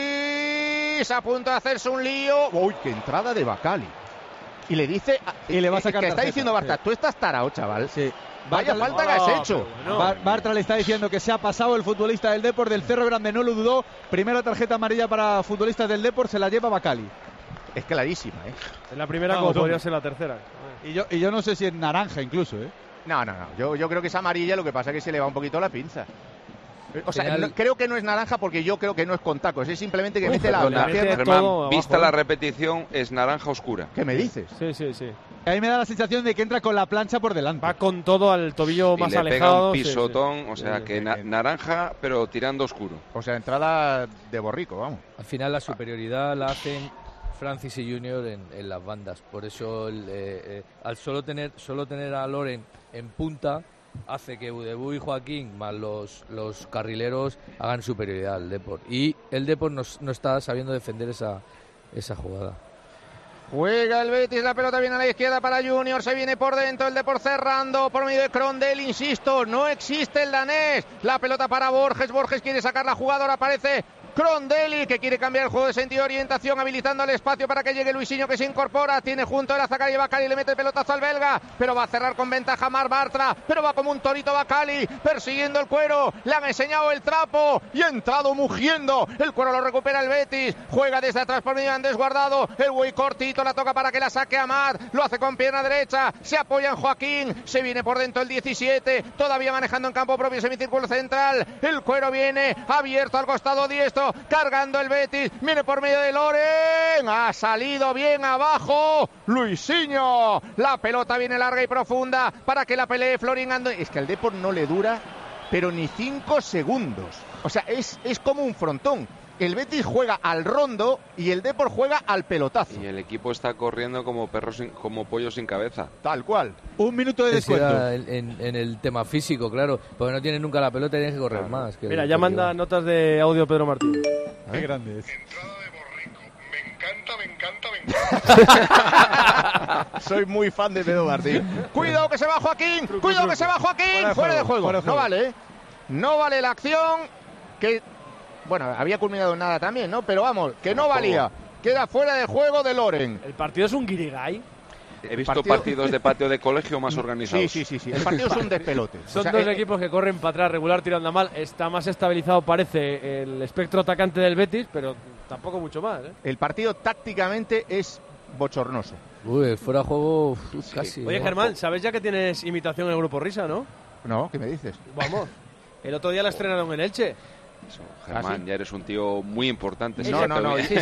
Betis, a punto de hacerse un lío. ¡Uy, qué entrada de Bacali! Y le dice... Y le va a sacar que está tarjeta, diciendo Bartra, tú estás tarao, chaval. Sí. Vaya falta que has hecho. Bartra le está diciendo que se ha pasado el futbolista del Depor, del Cerro Grande, no lo dudó. Primera tarjeta amarilla para futbolistas del Depor, se la lleva Bacali. Es clarísima, ¿eh? Es la primera como podría ser la tercera. Y yo no sé si es naranja incluso, ¿eh? No. Yo creo que es amarilla, lo que pasa es que se le va un poquito la pinza. O sea, creo que no es naranja porque yo creo que no es con tacos, es simplemente que mete la pierna. Germán, vista la repetición, es naranja oscura. ¿Qué me dices? Sí. A mí me da la sensación de que entra con la plancha por delante. Va con todo al tobillo más alejado. Le pega un pisotón, o sea que naranja, pero tirando oscuro. O sea, entrada de borrico, vamos. Al final la superioridad la hacen Francis y Junior en las bandas. Por eso al solo tener a Loren en punta hace que Udebú y Joaquín más los carrileros hagan superioridad al Depor. Y el Depor no está sabiendo defender esa jugada. Juega el Betis, la pelota viene a la izquierda para Junior, se viene por dentro, el Depor cerrando por medio de Crondel, insisto, no existe el danés, la pelota para Borges quiere sacar la jugadora, aparece Crondelli, que quiere cambiar el juego de sentido de orientación, habilitando el espacio para que llegue Luisinho, que se incorpora, tiene junto a Zacari Bacali, le mete el pelotazo al belga, pero va a cerrar con ventaja Mar Bartra, pero va como un torito Bacali, persiguiendo el cuero, le han enseñado el trapo y ha entrado mugiendo, el cuero lo recupera el Betis, juega desde atrás por medio de Andrés Guardado, el güey cortito, la toca para que la saque Amat, lo hace con pierna derecha, se apoya en Joaquín, se viene por dentro el 17, todavía manejando en campo propio, semicírculo central, el cuero viene abierto al costado diestro, cargando el Betis, viene por medio de Loren, ha salido bien abajo Luisinho, la pelota viene larga y profunda para que la pelee Florin Ando. Es que al Depor no le dura pero ni 5 segundos, o sea, es como un frontón. El Betis juega al rondo y el Depor juega al pelotazo. Y el equipo está corriendo como como pollo sin cabeza. Tal cual. 1 minuto de descuento. En el tema físico, claro, porque no tienen nunca la pelota y tienen que correr más. Mira, ya manda notas de audio Pedro Martín. Qué grande es. Entrada de Borrico. Me encanta. Soy muy fan de Pedro Martín. Cuidado que se va Joaquín. Cuidado que se va Joaquín. Fuera de juego. No vale, ¿eh? No vale la acción que... Bueno, había culminado en nada también, ¿no? Pero vamos, que no valía. Queda fuera de juego de Loren. El partido es un guirigay. He visto partidos de patio de colegio más organizados. Sí. El partido es un despelote. Son dos equipos que corren para atrás, regular, tirando a mal. Está más estabilizado, parece, el espectro atacante del Betis, pero tampoco mucho más, ¿eh? El partido tácticamente es bochornoso. Uy, fuera de juego casi. Oye, Germán, ¿sabes ya que tienes imitación en el Grupo Risa, no? No, ¿qué me dices? Vamos, el otro día la estrenaron en Elche. Eso, Germán, ya eres un tío muy importante. No. Sí,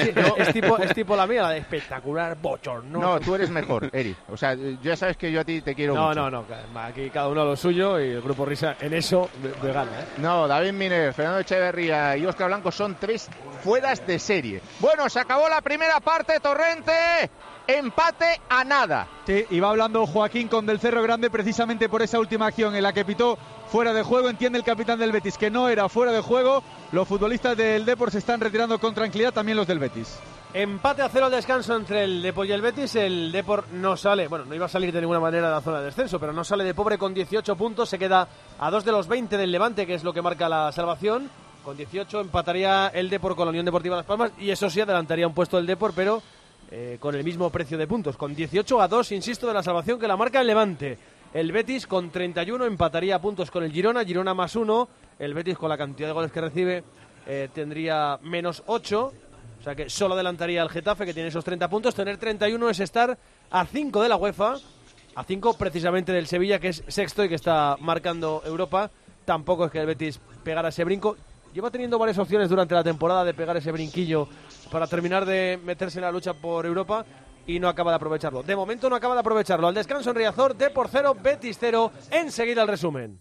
es tipo la mía, la de espectacular, bochornoso. No, tú eres mejor, Eri. O sea, ya sabes que yo a ti te quiero mucho. No, aquí cada uno a lo suyo y el Grupo Risa en eso me gana, ¿eh? No, David Miner, Fernando Echeverría y Óscar Blanco son 3 fueras de serie. Bueno, se acabó la primera parte, Torrente. Empate a nada. Sí, iba hablando Joaquín con Del Cerro Grande precisamente por esa última acción en la que pitó fuera de juego. Entiende el capitán del Betis que no era fuera de juego. Los futbolistas del Depor se están retirando con tranquilidad, también los del Betis. Empate a 0 al descanso entre el Depor y el Betis. El Depor no sale, bueno, no iba a salir de ninguna manera de la zona de descenso, pero no sale de pobre con 18 puntos. Se queda a 2 de los 20 del Levante, que es lo que marca la salvación. Con 18 empataría el Depor con la Unión Deportiva Las Palmas y eso sí adelantaría un puesto del Depor, pero con el mismo precio de puntos, con 18 a 2, insisto, de la salvación que la marca el Levante. El Betis con 31 empataría puntos con el Girona más 1. El Betis con la cantidad de goles que recibe tendría menos 8, o sea que solo adelantaría al Getafe, que tiene esos 30 puntos. Tener 31 es estar a 5 de la UEFA, a 5 precisamente del Sevilla, que es sexto y que está marcando Europa. Tampoco es que el Betis pegara ese brinco. Lleva teniendo varias opciones durante la temporada de pegar ese brinquillo para terminar de meterse en la lucha por Europa y no acaba de aprovecharlo. De momento no acaba de aprovecharlo. Al descanso en Riazor, Depor 0, Betis 0. Enseguida el resumen.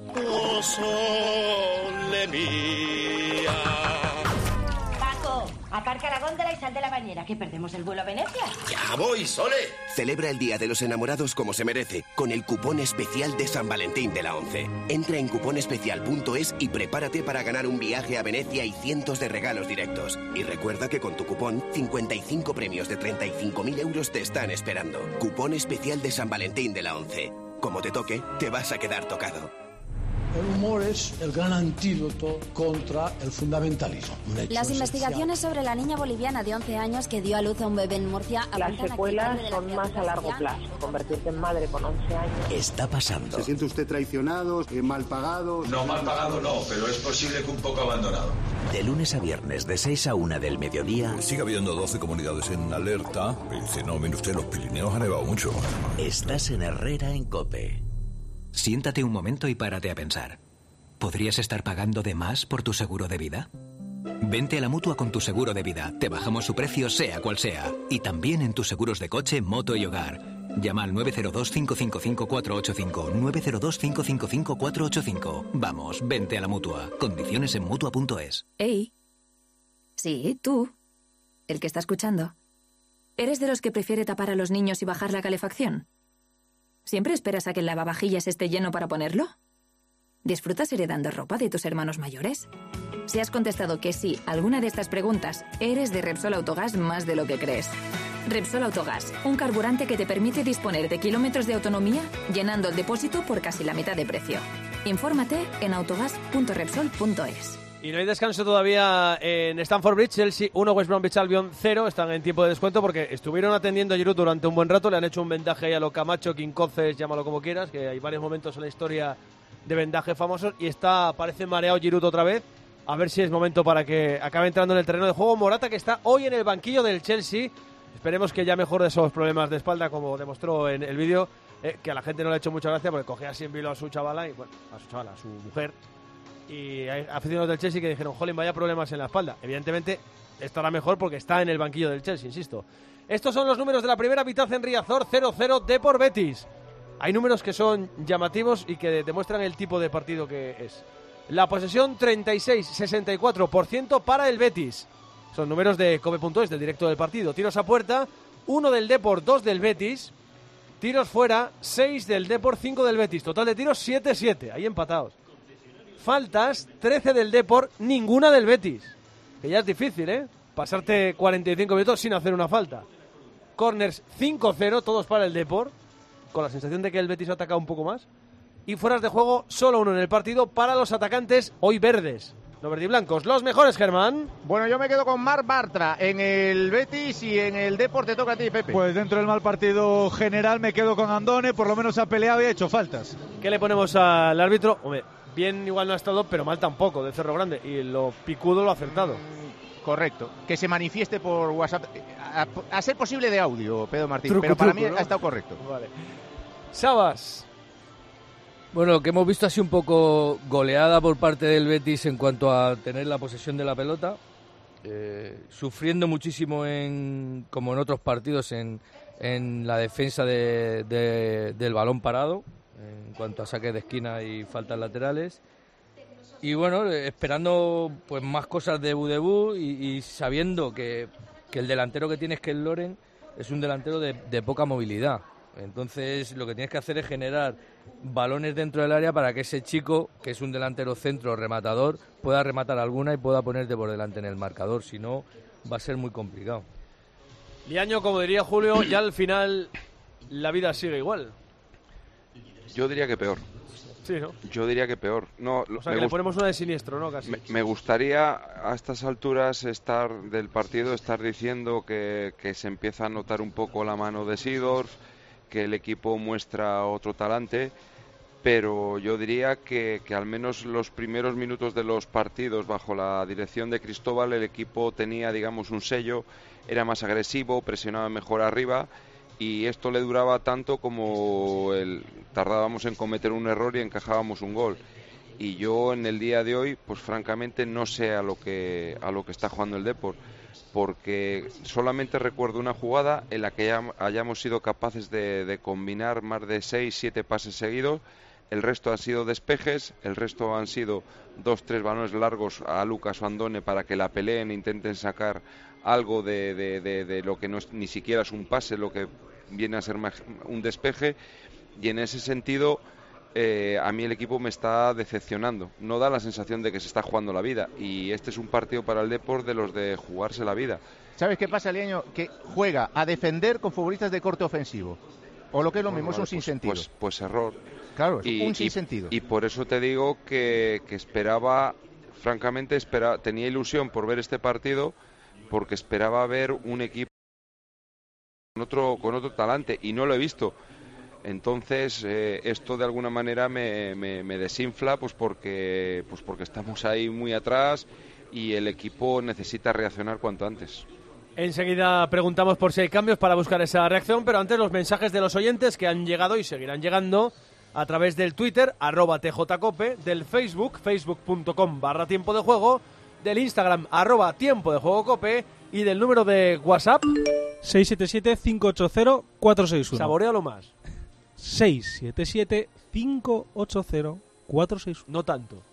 Aparca la góndola y sal de la bañera, que perdemos el vuelo a Venecia. ¡Ya voy, Sole! Celebra el Día de los Enamorados como se merece, con el cupón especial de San Valentín de la ONCE. Entra en cuponespecial.es y prepárate para ganar un viaje a Venecia y cientos de regalos directos. Y recuerda que con tu cupón, 55 premios de 35.000 euros te están esperando. Cupón especial de San Valentín de la ONCE. Como te toque, te vas a quedar tocado. El humor es el gran antídoto contra el fundamentalismo. Las investigaciones sobre la niña boliviana de 11 años que dio a luz a un bebé en Murcia... Las secuelas son más a largo plazo. Convertirte en madre con 11 años... Está pasando. ¿Se siente usted traicionado, mal pagado? No, mal pagado no, pero es posible que un poco abandonado. De lunes a viernes, de 6 a 1 del mediodía... Sigue habiendo 12 comunidades en alerta. Dice, no, mire usted, los Pirineos han nevado mucho. Estás en Herrera en COPE. Siéntate un momento y párate a pensar. ¿Podrías estar pagando de más por tu seguro de vida? Vente a la Mutua con tu seguro de vida. Te bajamos su precio sea cual sea. Y también en tus seguros de coche, moto y hogar. Llama al 902-555-485. 902-555-485. Vamos, vente a la Mutua. Condiciones en Mutua.es. Ey. Sí, tú. El que está escuchando. ¿Eres de los que prefiere tapar a los niños y bajar la calefacción? ¿Siempre esperas a que el lavavajillas esté lleno para ponerlo? ¿Disfrutas heredando ropa de tus hermanos mayores? Si has contestado que sí a alguna de estas preguntas, eres de Repsol Autogás más de lo que crees. Repsol Autogás, un carburante que te permite disponer de kilómetros de autonomía llenando el depósito por casi la mitad de precio. Infórmate en autogas.repsol.es. Y no hay descanso todavía en Stamford Bridge. Chelsea 1, West Bromwich Albion 0. Están en tiempo de descuento porque estuvieron atendiendo a Giroud durante un buen rato. Le han hecho un vendaje ahí a lo Camacho, Quincoces, llámalo como quieras, que hay varios momentos en la historia de vendaje famosos. Y parece mareado Giroud otra vez. A ver si es momento para que acabe entrando en el terreno de juego. Morata, que está hoy en el banquillo del Chelsea. Esperemos que ya mejore esos problemas de espalda, como demostró en el vídeo, que a la gente no le ha hecho mucha gracia porque cogía así en vilo a su chavala, y bueno, a su mujer. Y hay aficionados del Chelsea que dijeron, jolín, vaya problemas en la espalda. Evidentemente estará mejor porque está en el banquillo del Chelsea, insisto. Estos son los números de la primera mitad en Riazor, 0-0 Depor Betis. Hay números que son llamativos y que demuestran el tipo de partido que es. La posesión 36-64% para el Betis. Son números de Kobe.es, del directo del partido. Tiros a puerta, 1 del Depor, 2 del Betis. Tiros fuera, 6 del Depor, 5 del Betis. Total de tiros 7-7, ahí empatados. Faltas, 13 del Depor, ninguna del Betis. Que ya es difícil, pasarte 45 minutos sin hacer una falta. Corners 5-0, todos para el Depor, con la sensación de que el Betis ha atacado un poco más. Y fueras de juego, solo uno en el partido para los atacantes hoy verdes. Los verdiblancos, los mejores, Germán. Bueno, yo me quedo con Marc Bartra en el Betis y en el Depor te toca a ti, Pepe. Pues dentro del mal partido general me quedo con Andone, por lo menos ha peleado y ha hecho faltas. ¿Qué le ponemos al árbitro? Hombre, bien igual no ha estado, pero mal tampoco, de Cerro Grande. Y lo picudo lo ha acertado. Correcto. Que se manifieste por WhatsApp. A ser posible de audio, Pedro Martín. Truco, pero para mí ¿no? ha estado correcto. Vale. Sabas. Bueno, lo que hemos visto ha sido un poco goleada por parte del Betis en cuanto a tener la posesión de la pelota. Sufriendo muchísimo, como en otros partidos, en la defensa del balón parado, en cuanto a saques de esquina y faltas laterales. Y bueno, esperando pues más cosas de Budebú y sabiendo que el delantero que tienes, que es Loren, es un delantero de poca movilidad. Entonces lo que tienes que hacer es generar balones dentro del área para que ese chico, que es un delantero centro rematador, pueda rematar alguna y pueda ponerte por delante en el marcador. Si no, va a ser muy complicado. Liaño, como diría Julio, ya al final la vida sigue igual. Yo diría que peor. Sí, ¿no? Yo diría que peor. No, o sea, que le ponemos una de siniestro, ¿no? Casi. Me gustaría a estas alturas del partido estar diciendo que se empieza a notar un poco la mano de Seedorf, que el equipo muestra otro talante, pero yo diría que al menos los primeros minutos de los partidos bajo la dirección de Cristóbal el equipo tenía, digamos, un sello, era más agresivo, presionaba mejor arriba y esto le duraba tanto como tardábamos en cometer un error y encajábamos un gol. Y yo en el día de hoy, pues francamente no sé a lo que está jugando el Depor, porque solamente recuerdo una jugada en la que hayamos sido capaces de combinar más de 6-7 pases seguidos. El resto han sido despejes, el resto han sido 2-3 balones largos a Lucas o Andone para que la peleen e intenten sacar algo de lo que no es, ni siquiera es un pase, lo que viene a ser un despeje, y en ese sentido a mí el equipo me está decepcionando. No da la sensación de que se está jugando la vida, y este es un partido para el Depor de los de jugarse la vida. ¿Sabes qué pasa, Liaño? Que juega a defender con futbolistas de corte ofensivo, o lo que es lo mismo, es un sinsentido. Pues error. Claro, es un sinsentido. Y por eso te digo que esperaba, francamente tenía ilusión por ver este partido, porque esperaba ver un equipo con otro talante, y no lo he visto. Entonces esto de alguna manera me desinfla, pues porque estamos ahí muy atrás y el equipo necesita reaccionar cuanto antes. Enseguida preguntamos por si hay cambios para buscar esa reacción, pero antes los mensajes de los oyentes que han llegado y seguirán llegando a través del Twitter, @tjcope, del Facebook, facebook.com/tiempo de juego, del Instagram, @tiempo de juego cope, y del número de WhatsApp 677-580-461. Saborealo más. 677-580-461. No tanto.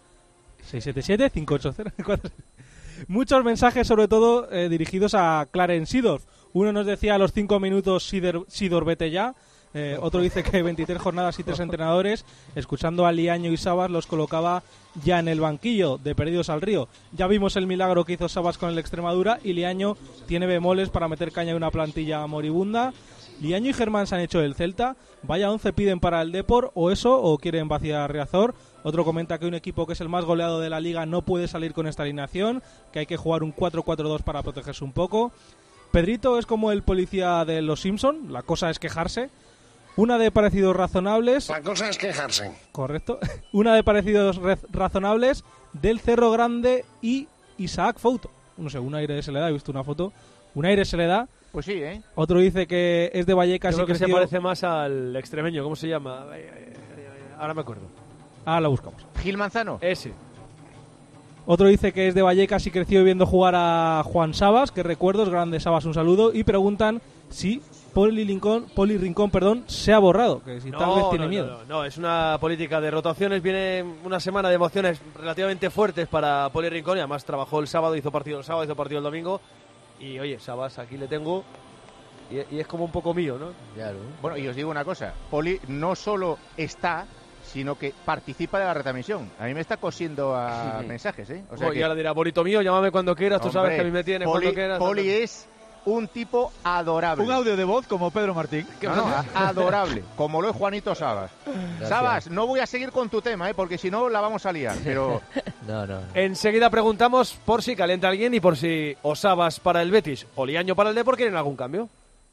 677-580-461. Muchos mensajes, sobre todo dirigidos a Clarence Seedorf. Uno nos decía a los 5 minutos Sidor vete ya. Otro dice que 23 jornadas y 3 entrenadores. Escuchando a Liaño y Sabas los colocaba ya en el banquillo de Perdidos al Río. Ya vimos el milagro que hizo Sabas con el Extremadura y Liaño tiene bemoles para meter caña en una plantilla moribunda. Liaño y Germán se han hecho del Celta. Vaya 11 piden para el Depor, o eso, o quieren vaciar Riazor. Otro comenta que un equipo que es el más goleado de la liga no puede salir con esta alineación, que hay que jugar un 4-4-2 para protegerse un poco. Pedrito es como el policía de los Simpson, la cosa es quejarse. Una de parecidos razonables. La cosa es quejarse. Correcto. Una de parecidos razonables del Cerro Grande y Isaac Fouto. No sé, un aire se le da, he visto una foto. Un aire se le da. Pues sí, ¿eh? Otro dice que es de Vallecas. Yo creo que se parece más al extremeño, ¿cómo se llama? Ahora me acuerdo. Ah, la buscamos. Gil Manzano. Ese. Otro dice que es de Vallecas y creció viendo jugar a Juan Sabas, que recuerdos, grande Sabas, un saludo. Y preguntan si Poli Rincón, se ha borrado, que si tal vez tiene miedo. No, es una política de rotaciones. Viene una semana de emociones relativamente fuertes para Poli Rincón y además trabajó el sábado, hizo partido el sábado, hizo partido el domingo. Y oye, Sabas aquí le tengo y es como un poco mío, ¿no? Claro. Bueno, y os digo una cosa, Poli no solo está, sino que participa de la retransmisión. A mí me está cosiendo a mensajes, ¿eh? O sea y ahora dirá, bonito mío, llámame cuando quieras, tú sabes que a mí me tienes cuando quieras. Poli es un tipo adorable. Un audio de voz como Pedro Martín. No, adorable, como lo es Juanito Sabas. Gracias. Sabas, no voy a seguir con tu tema, porque si no la vamos a liar, pero... No. Enseguida preguntamos por si calienta alguien y por si o Sabas para el Betis o Liaño para el Depor quieren algún cambio.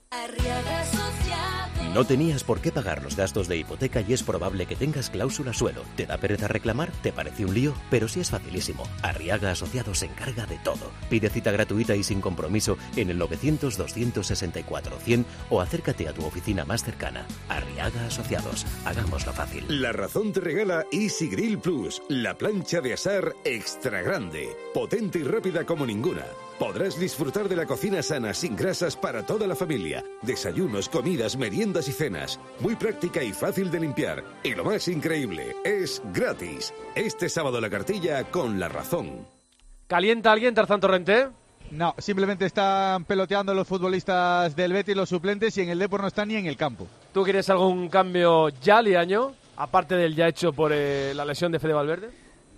No tenías por qué pagar los gastos de hipoteca y es probable que tengas cláusula suelo. ¿Te da pereza reclamar? ¿Te parece un lío? Pero sí es facilísimo. Arriaga Asociados se encarga de todo. Pide cita gratuita y sin compromiso en el 900-264-100 o acércate a tu oficina más cercana. Arriaga Asociados. Hagámoslo fácil. La Razón te regala Easy Grill Plus, la plancha de asar extra grande, potente y rápida como ninguna. Podrás disfrutar de la cocina sana, sin grasas, para toda la familia. Desayunos, comidas, meriendas y cenas. Muy práctica y fácil de limpiar. Y lo más increíble, es gratis. Este sábado la cartilla con La Razón. ¿Calienta alguien, Tarzán Torrente? No, simplemente están peloteando los futbolistas del Betis, los suplentes, y en el Depor no están ni en el campo. ¿Tú quieres algún cambio ya, Liaño? Aparte del ya hecho por la lesión de Fede Valverde.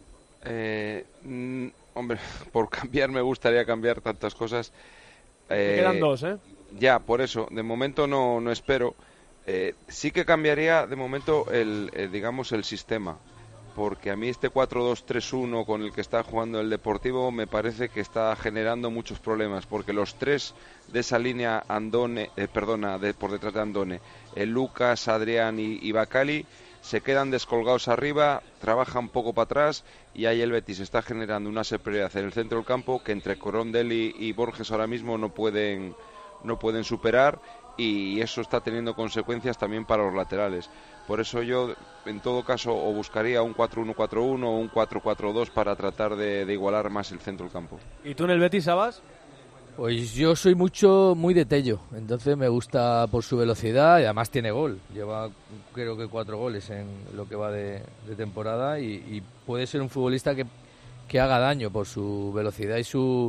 Hombre, por cambiar me gustaría cambiar tantas cosas. Me quedan dos, ¿eh? Ya, por eso, de momento no espero. Sí que cambiaría de momento digamos el sistema, porque a mí este 4-2-3-1 con el que está jugando el Deportivo me parece que está generando muchos problemas, porque los tres de esa línea por detrás de Andone, Lucas, Adrián y Bacali, se quedan descolgados arriba, trabajan poco para atrás y ahí el Betis está generando una superioridad en el centro del campo que entre Corondelli y Borges ahora mismo no pueden superar, y eso está teniendo consecuencias también para los laterales. Por eso yo en todo caso o buscaría un 4-1-4-1 o un 4-4-2 para tratar de igualar más el centro del campo. ¿Y tú en el Betis, Sabas? Pues yo soy muy de Tello, entonces me gusta por su velocidad y además tiene gol. Lleva creo que 4 goles en lo que va de temporada y puede ser un futbolista que haga daño por su velocidad y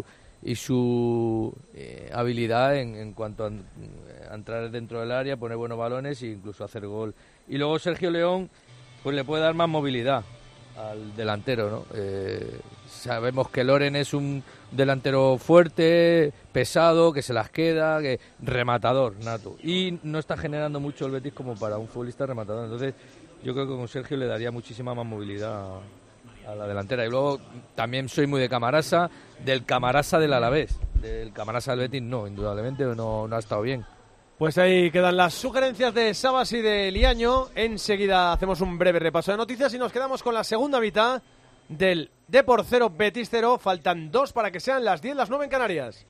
su habilidad en cuanto a entrar dentro del área, poner buenos balones e incluso hacer gol. Y luego Sergio León pues le puede dar más movilidad al delantero, ¿no? Sabemos que Loren es un delantero fuerte, pesado, que se las queda, que rematador nato, y no está generando mucho el Betis como para un futbolista rematador. Entonces yo creo que con Sergio le daría muchísima más movilidad a la delantera. Y luego también soy muy de Camarasa, del Camarasa del Alavés, del Camarasa del Betis no, indudablemente no ha estado bien. Pues ahí quedan las sugerencias de Sabas y de Liaño. Enseguida hacemos un breve repaso de noticias y nos quedamos con la segunda mitad del Depor 0, Betis 0. Faltan 2 para que sean las 10, las 9 en Canarias.